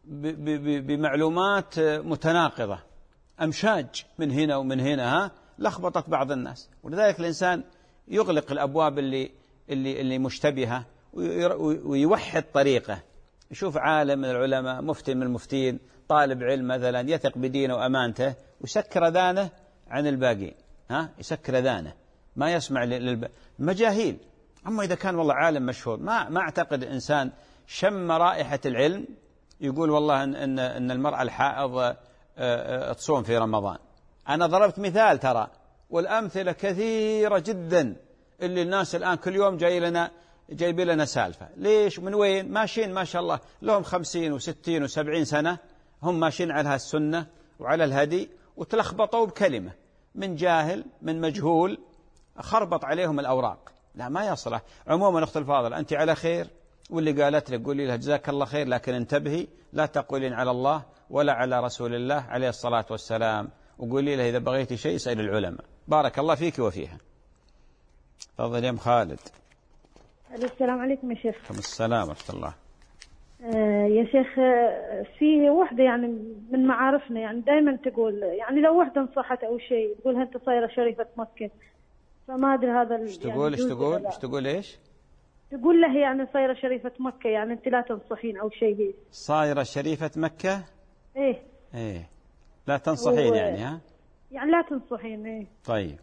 بمعلومات متناقضة، أمشاج من هنا ومن هنا، ها لخبطت بعض الناس، ولذلك الإنسان يغلق الأبواب اللي اللي اللي مشتبهة ويوحد طريقه، يشوف عالم من العلماء، مفتي من المفتين، طالب علم مثلا يثق بدينه وأمانته ويسكر أذانه عن الباقين، ها يسكر أذانه ما يسمع للمجاهيل. أما إذا كان والله عالم مشهور ما ما أعتقد إنسان شم رائحة العلم يقول والله إن إن, إن المرأة الحائض تصوم في رمضان. أنا ضربت مثال ترى، والأمثلة كثيرة جدا اللي الناس الآن كل يوم جاي لنا جايب لنا سالفة. ليش؟ من وين؟ ماشيين ما شاء الله لهم خمسين وستين وسبعين سنة هم ماشيين على السنة وعلى الهدي، وتلخبطوا بكلمة من جاهل من مجهول خربط عليهم الأوراق. لا ما يصلح. عموما أخت الفاضل أنت على خير، واللي قالت لك قولي لها جزاك الله خير، لكن انتبهي لا تقولين على الله ولا على رسول الله عليه الصلاة والسلام، وقولي لها إذا بغيتي شيء اسأل العلماء. بارك الله فيك وفيها. تفضل يا أم خالد. السلام عليكم يا شيخ. عليكم السلام ورحمة الله. آه يا شيخ، في واحدة يعني من معارفنا يعني دائما تقول يعني لو واحدة انصحت أو شيء تقولها أنت صايرة شريفة مكة، فما أدري هذا ايش تقول ايش تقول ايش تقول ايش تقول له يعني صايرة شريفة مكة، يعني أنت لا تنصحين أو شيء هي صايرة شريفة مكة. إيه إيه لا تنصحين و... يعني ها يعني لا تنصحين. إيه طيب.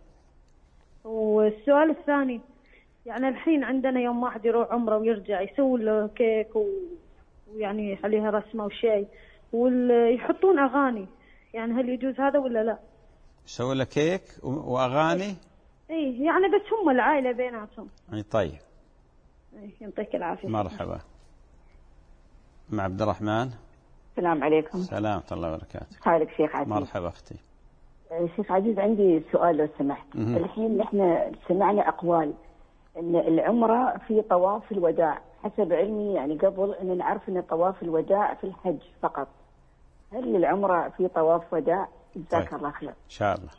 والسؤال الثاني، يعني الحين عندنا يوم واحد يروح عمره ويرجع يسوي له كيك و... ويعني عليها رسمة وشيء ويحطون أغاني، يعني هل يجوز هذا ولا لا؟ يسوي له كيك وأغاني؟ إيه يعني بس هم العائلة بيناتهم. أي طيب. إيه يعطيك العافية. مرحبا. مع عبد الرحمن. السلام عليكم. السلام ورحمة الله وبركاته. حالك شيخ عزيز؟ مرحبا أختي. شيخ عزيز عندي سؤال لو سمحت. الحين نحن سمعنا أقوال أن العمرة في طواف الوداع، حسب علمي يعني قبل أن نعرف أن طواف الوداع في الحج فقط. هل العمرة في طواف وداع؟ جزاك طيب. الله خير. إن شاء الله.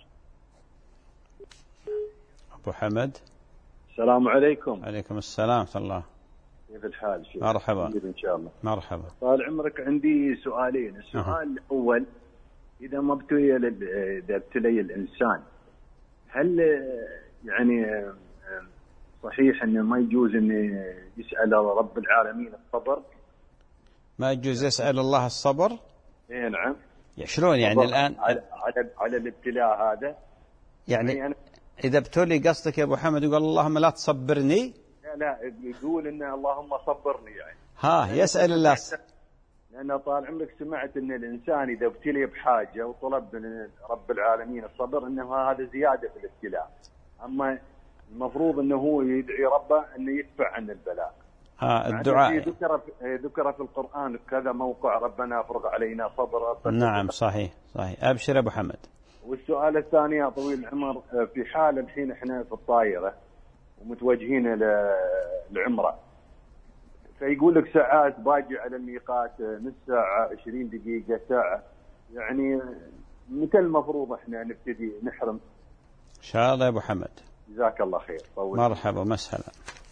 أبو حمد. السلام عليكم. عليكم السلام ورحمة الله. كيف الحال شيخ؟ مرحبا. إن شاء الله. مرحبا. طال عمرك، عندي سؤالين. السؤال أه. الأول، إذا ما ابتلي إذا ابتلي الإنسان، هل يعني صحيح أنه ما يجوز أن يسأل رب العالمين الصبر؟ ما يجوز يسأل الله الصبر؟ إيه نعم. شلون يعني الآن؟ على على, على الابتلاء هذا. يعني, يعني إذا ابتلي قصدك يا أبو حمد يقول اللهم لا تصبرني؟ لا لا، يقول إن اللهم صبرني يعني. ها يسأل الله. لأن طال عمرك سمعت أن الإنسان إذا ابتلي بحاجة وطلب من رب العالمين الصبر أنه هذا زيادة في الابتلاء، أما المفروض أنه هو يدعي ربه أنه يدفع عن البلاء. ها الدعاء ذكر ذكر في القرآن كذا موقع ربنا افرغ علينا صبرا. نعم صحيح صحيح. أبشر أبو حمد. والسؤال الثاني يا طويل العمر، في حال الحين احنا في الطائرة ومتوجهين للعمرة، فيقول لك ساعات باجي على الميقات نص ساعة عشرين دقيقة ساعة، يعني متى المفروض احنا نبتدي نحرم؟ إن شاء الله يا أبو حمد. جزاك الله خير. طول. مرحبا مسهلا.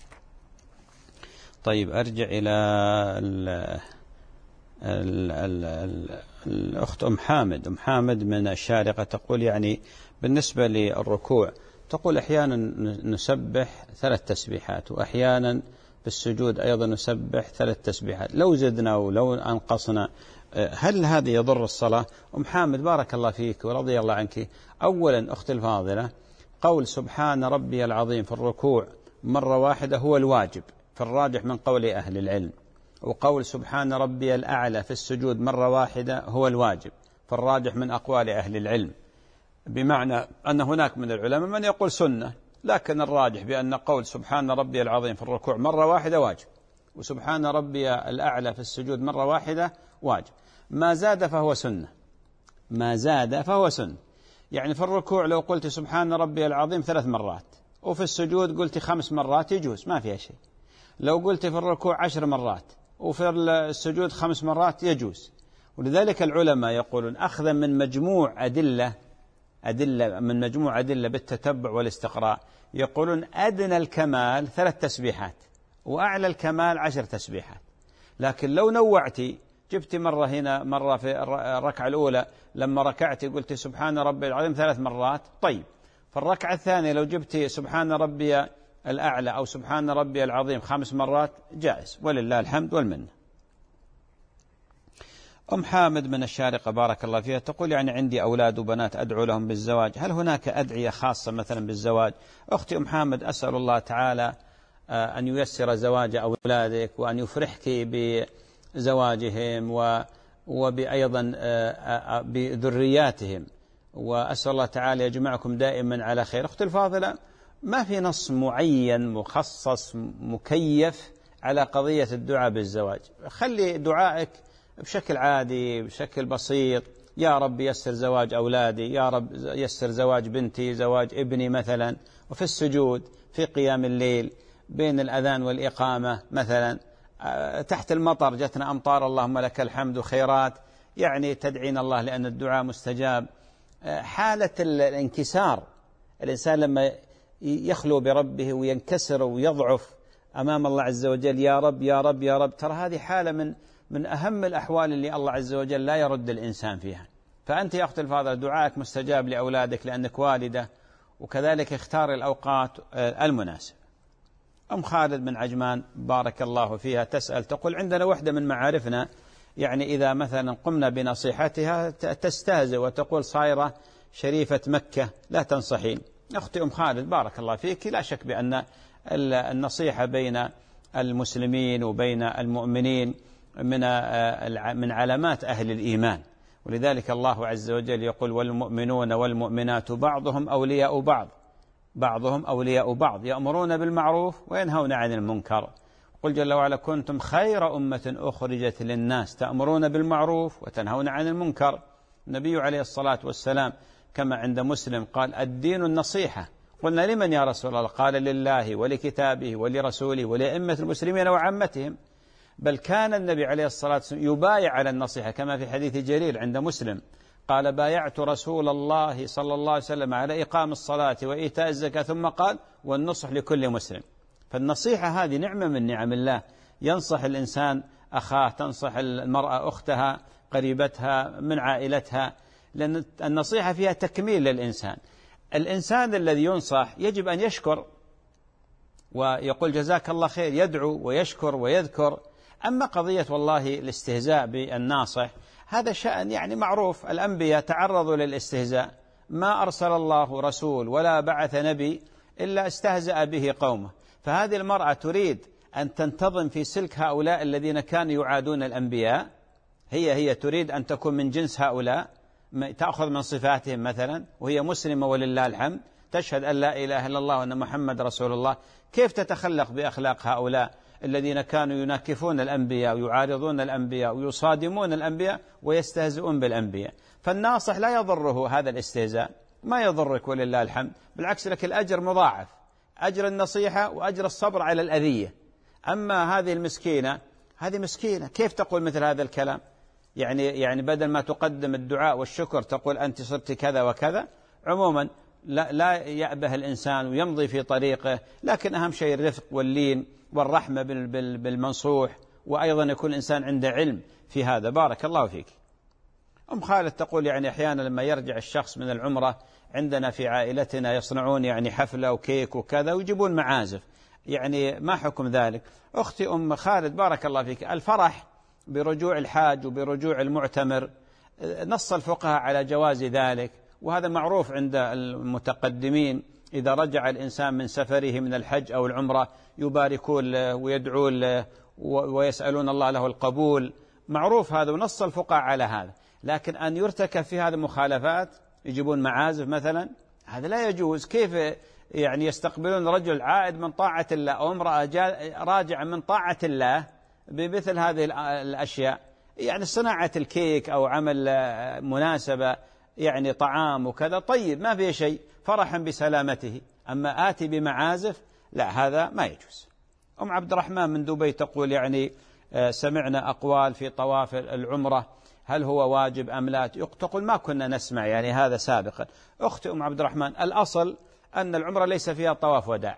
طيب أرجع إلى ال ال ال ال الأخت أم حامد. أم حامد من الشارقة تقول يعني بالنسبة للركوع، تقول أحيانا نسبح ثلاث تسبيحات، وأحيانا بالسجود أيضا نسبح ثلاث تسبيحات، لو زدنا ولو أنقصنا هل هذا يضر الصلاة؟ أم حامد بارك الله فيك ورضي الله عنك. أولا أختي الفاضلة، قول سبحان ربي العظيم في الركوع مرة واحدة هو الواجب في الراجح من قول أهل العلم، وقول سبحان ربي الأعلى في السجود مرة واحدة هو الواجب في الراجح من أقوال أهل العلم، بمعنى أن هناك من العلماء من يقول سنة، لكن الراجح بأن قول سبحان ربي العظيم في الركوع مرة واحدة واجب، وسبحان ربي الأعلى في السجود مرة واحدة واجب. ما زاد فهو سنة، ما زاد فهو سنة. يعني في الركوع لو قلت سبحان ربي العظيم ثلاث مرات، وفي السجود قلت خمس مرات يجوز، ما فيها شيء. لو قلت في الركوع عشر مرات وفي السجود خمس مرات يجوز. ولذلك العلماء يقولون أخذا من مجموع أدلة أدلة من مجموع أدلة بالتتبع والاستقراء، يقولون أدنى الكمال ثلاث تسبيحات وأعلى الكمال عشر تسبيحات. لكن لو نوعتي جبت مرة هنا مرة في الركعة الأولى لما ركعتي قلت سبحان ربي العظيم ثلاث مرات، طيب في الركعة الثانية لو جبت سبحان ربي الأعلى أو سبحان ربي العظيم خمس مرات جائز، ولله الحمد والمنة. أم حامد من الشارقة بارك الله فيها تقول يعني عندي أولاد وبنات أدعو لهم بالزواج، هل هناك أدعية خاصة مثلا بالزواج؟ أختي أم حامد أسأل الله تعالى أن ييسر زواج أولادك وأن يفرحك بزواجهم وبأيضا بذرياتهم، وأسأل الله تعالى يجمعكم دائما على خير. أختي الفاضلة، ما في نص معين مخصص مكيف على قضية الدعاء بالزواج، خلي دعائك بشكل عادي بشكل بسيط، يا رب يسر زواج أولادي، يا رب يسر زواج بنتي، زواج ابني مثلا، وفي السجود في قيام الليل بين الأذان والإقامة مثلا، تحت المطر جتنا أمطار اللهم لك الحمد خيرات، يعني تدعين الله لأن الدعاء مستجاب. حالة الانكسار، الإنسان لما يخلو بربه وينكسر ويضعف أمام الله عز وجل، يا رب يا رب يا رب، ترى هذه حالة من من أهم الأحوال اللي الله عز وجل لا يرد الإنسان فيها. فأنت يا أختي الفاضلة دعائك مستجاب لأولادك لأنك والدة، وكذلك اختار الأوقات المناسبة. أم خالد من عجمان بارك الله فيها تسأل تقول عندنا وحدة من معارفنا يعني إذا مثلا قمنا بنصيحتها تستهزئ وتقول صايرة شريفة مكة لا تنصحين. أختي أم خالد بارك الله فيك، لا شك بأن النصيحة بين المسلمين وبين المؤمنين من من علامات أهل الإيمان، ولذلك الله عز وجل يقول والمؤمنون والمؤمنات بعضهم أولياء بعض بعضهم أولياء بعض يأمرون بالمعروف وينهون عن المنكر. قل جل وعلا كنتم خير أمة أخرجت للناس تأمرون بالمعروف وتنهون عن المنكر. النبي عليه الصلاة والسلام كما عند مسلم قال الدين النصيحة. قلنا لمن يا رسول الله؟ قال لله ولكتابه ولرسوله ولأئمة المسلمين وعامتهم. بل كان النبي عليه الصلاة والسلام يبايع على النصيحة كما في حديث جرير عند مسلم قال بايعت رسول الله صلى الله عليه وسلم على إقام الصلاة وإيتاء الزكاة ثم قال والنصح لكل مسلم. فالنصيحة هذه نعمة من نعم الله، ينصح الإنسان أخاه، تنصح المرأة أختها قريبتها من عائلتها، لأن النصيحة فيها تكميل للإنسان. الإنسان الذي ينصح يجب أن يشكر ويقول جزاك الله خير، يدعو ويشكر ويذكر. أما قضية والله الاستهزاء بالناصح هذا شأن يعني معروف، الأنبياء تعرضوا للاستهزاء، ما أرسل الله رسول ولا بعث نبي إلا استهزأ به قومه. فهذه المرأة تريد أن تنتظم في سلك هؤلاء الذين كانوا يعادون الأنبياء، هي هي تريد أن تكون من جنس هؤلاء، تأخذ من صفاتهم مثلا وهي مسلمة ولله الحمد، تشهد أن لا إله إلا الله وأن محمد رسول الله. كيف تتخلق بأخلاق هؤلاء الذين كانوا يناكفون الأنبياء ويعارضون الأنبياء ويصادمون الأنبياء ويستهزئون بالأنبياء؟ فالناصح لا يضره هذا الاستهزاء، ما يضرك ولله الحمد، بالعكس لك الأجر مضاعف، أجر النصيحة وأجر الصبر على الأذية. أما هذه المسكينة، هذه مسكينة كيف تقول مثل هذا الكلام؟ يعني يعني بدل ما تقدم الدعاء والشكر تقول أنت صرت كذا وكذا. عموما لا, لا يأبه الإنسان ويمضي في طريقه، لكن أهم شيء الرفق واللين والرحمة بالمنصوح، وأيضا يكون الإنسان عنده علم في هذا. بارك الله فيك. أم خالد تقول يعني أحيانا لما يرجع الشخص من العمرة عندنا في عائلتنا يصنعون يعني حفلة وكيك وكذا ويجيبون معازف، يعني ما حكم ذلك؟ أختي أم خالد بارك الله فيك، الفرح برجوع الحاج وبرجوع المعتمر نص الفقهاء على جواز ذلك، وهذا معروف عند المتقدمين. إذا رجع الإنسان من سفره من الحج أو العمرة يباركون له ويدعون له ويسألون الله له القبول، معروف هذا ونص الفقهاء على هذا. لكن أن يرتكب في هذا مخالفات، يجيبون معازف مثلا، هذا لا يجوز. كيف يعني يستقبلون رجل عائد من طاعة الله أو امرأة راجع من طاعة الله بمثل هذه الأشياء؟ يعني صناعة الكيك أو عمل مناسبة يعني طعام وكذا طيب ما فيه شيء، فرحا بسلامته. أما آتي بمعازف لا، هذا ما يجوز. أم عبد الرحمن من دبي تقول يعني سمعنا أقوال في طواف العمرة هل هو واجب أم لا؟ تقول ما كنا نسمع يعني هذا سابقا. أختي أم عبد الرحمن الأصل أن العمرة ليس فيها طواف وداع،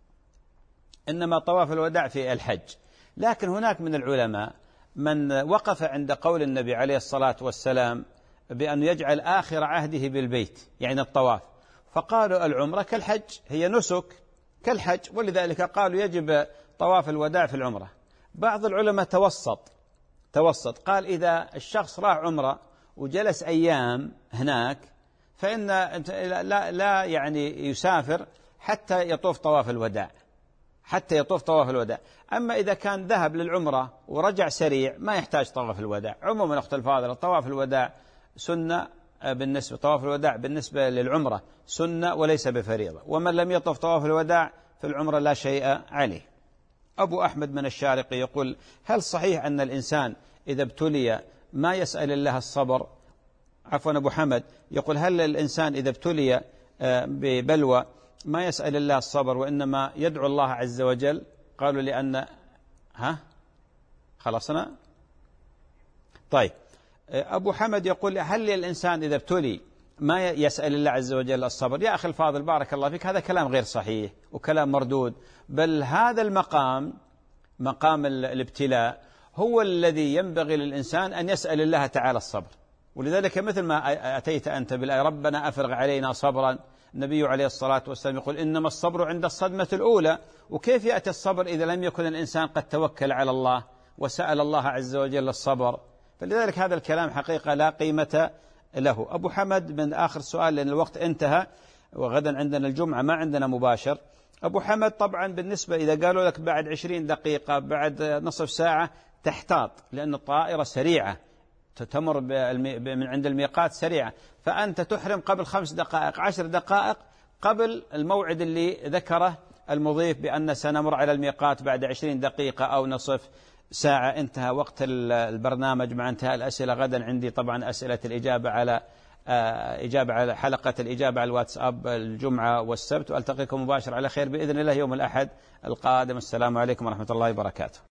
إنما طواف الوداع في الحج. لكن هناك من العلماء من وقف عند قول النبي عليه الصلاة والسلام بأن يجعل آخر عهده بالبيت يعني الطواف، فقالوا العمرة كالحج، هي نسك كالحج، ولذلك قالوا يجب طواف الوداع في العمرة. بعض العلماء توسط توسط قال إذا الشخص راح عمرة وجلس أيام هناك فإن لا, لا يعني يسافر حتى يطوف طواف الوداع حتى يطوف طواف الوداع. أما إذا كان ذهب للعمرة ورجع سريع ما يحتاج طواف الوداع. عموما أخت الفاضلة طواف الوداع سنة بالنسبة طواف الوداع بالنسبة للعمرة سنة وليس بفريضة، ومن لم يطف طواف الوداع في العمرة لا شيء عليه. أبو أحمد من الشارقي يقول هل صحيح أن الإنسان إذا ابتلي ما يسأل الله الصبر؟ عفوا أبو حمد يقول هل الإنسان إذا ابتلي ببلوى ما يسأل الله الصبر وإنما يدعو الله عز وجل؟ قالوا لأن ها خلصنا. طيب أبو حمد يقول هل الإنسان إذا ابتلي ما يسأل الله عز وجل الصبر؟ يا أخي الفاضل بارك الله فيك، هذا كلام غير صحيح وكلام مردود. بل هذا المقام مقام الابتلاء هو الذي ينبغي للإنسان أن يسأل الله تعالى الصبر. ولذلك مثل ما أتيت أنت بالآية ربنا أفرغ علينا صبرا، النبي عليه الصلاة والسلام يقول إنما الصبر عند الصدمة الأولى. وكيف يأتي الصبر إذا لم يكن الإنسان قد توكل على الله وسأل الله عز وجل الصبر؟ فلذلك هذا الكلام حقيقة لا قيمة له. أبو حمد من آخر سؤال لأن الوقت انتهى وغدا عندنا الجمعة ما عندنا مباشر. أبو حمد طبعا بالنسبة إذا قالوا لك بعد عشرين دقيقة بعد نصف ساعة تحتاط، لأن الطائرة سريعة تمر من عند الميقات سريعا، فأنت تحرم قبل خمس دقائق عشر دقائق قبل الموعد اللي ذكره المضيف بأن سنمر على الميقات بعد عشرين دقيقة أو نصف ساعة. انتهى وقت البرنامج. مع انتهاء الأسئلة غدا عندي طبعا أسئلة الإجابة على إجابة على حلقة الإجابة على الواتساب الجمعة والسبت، وألتقيكم مباشر على خير بإذن الله يوم الأحد القادم. السلام عليكم ورحمة الله وبركاته.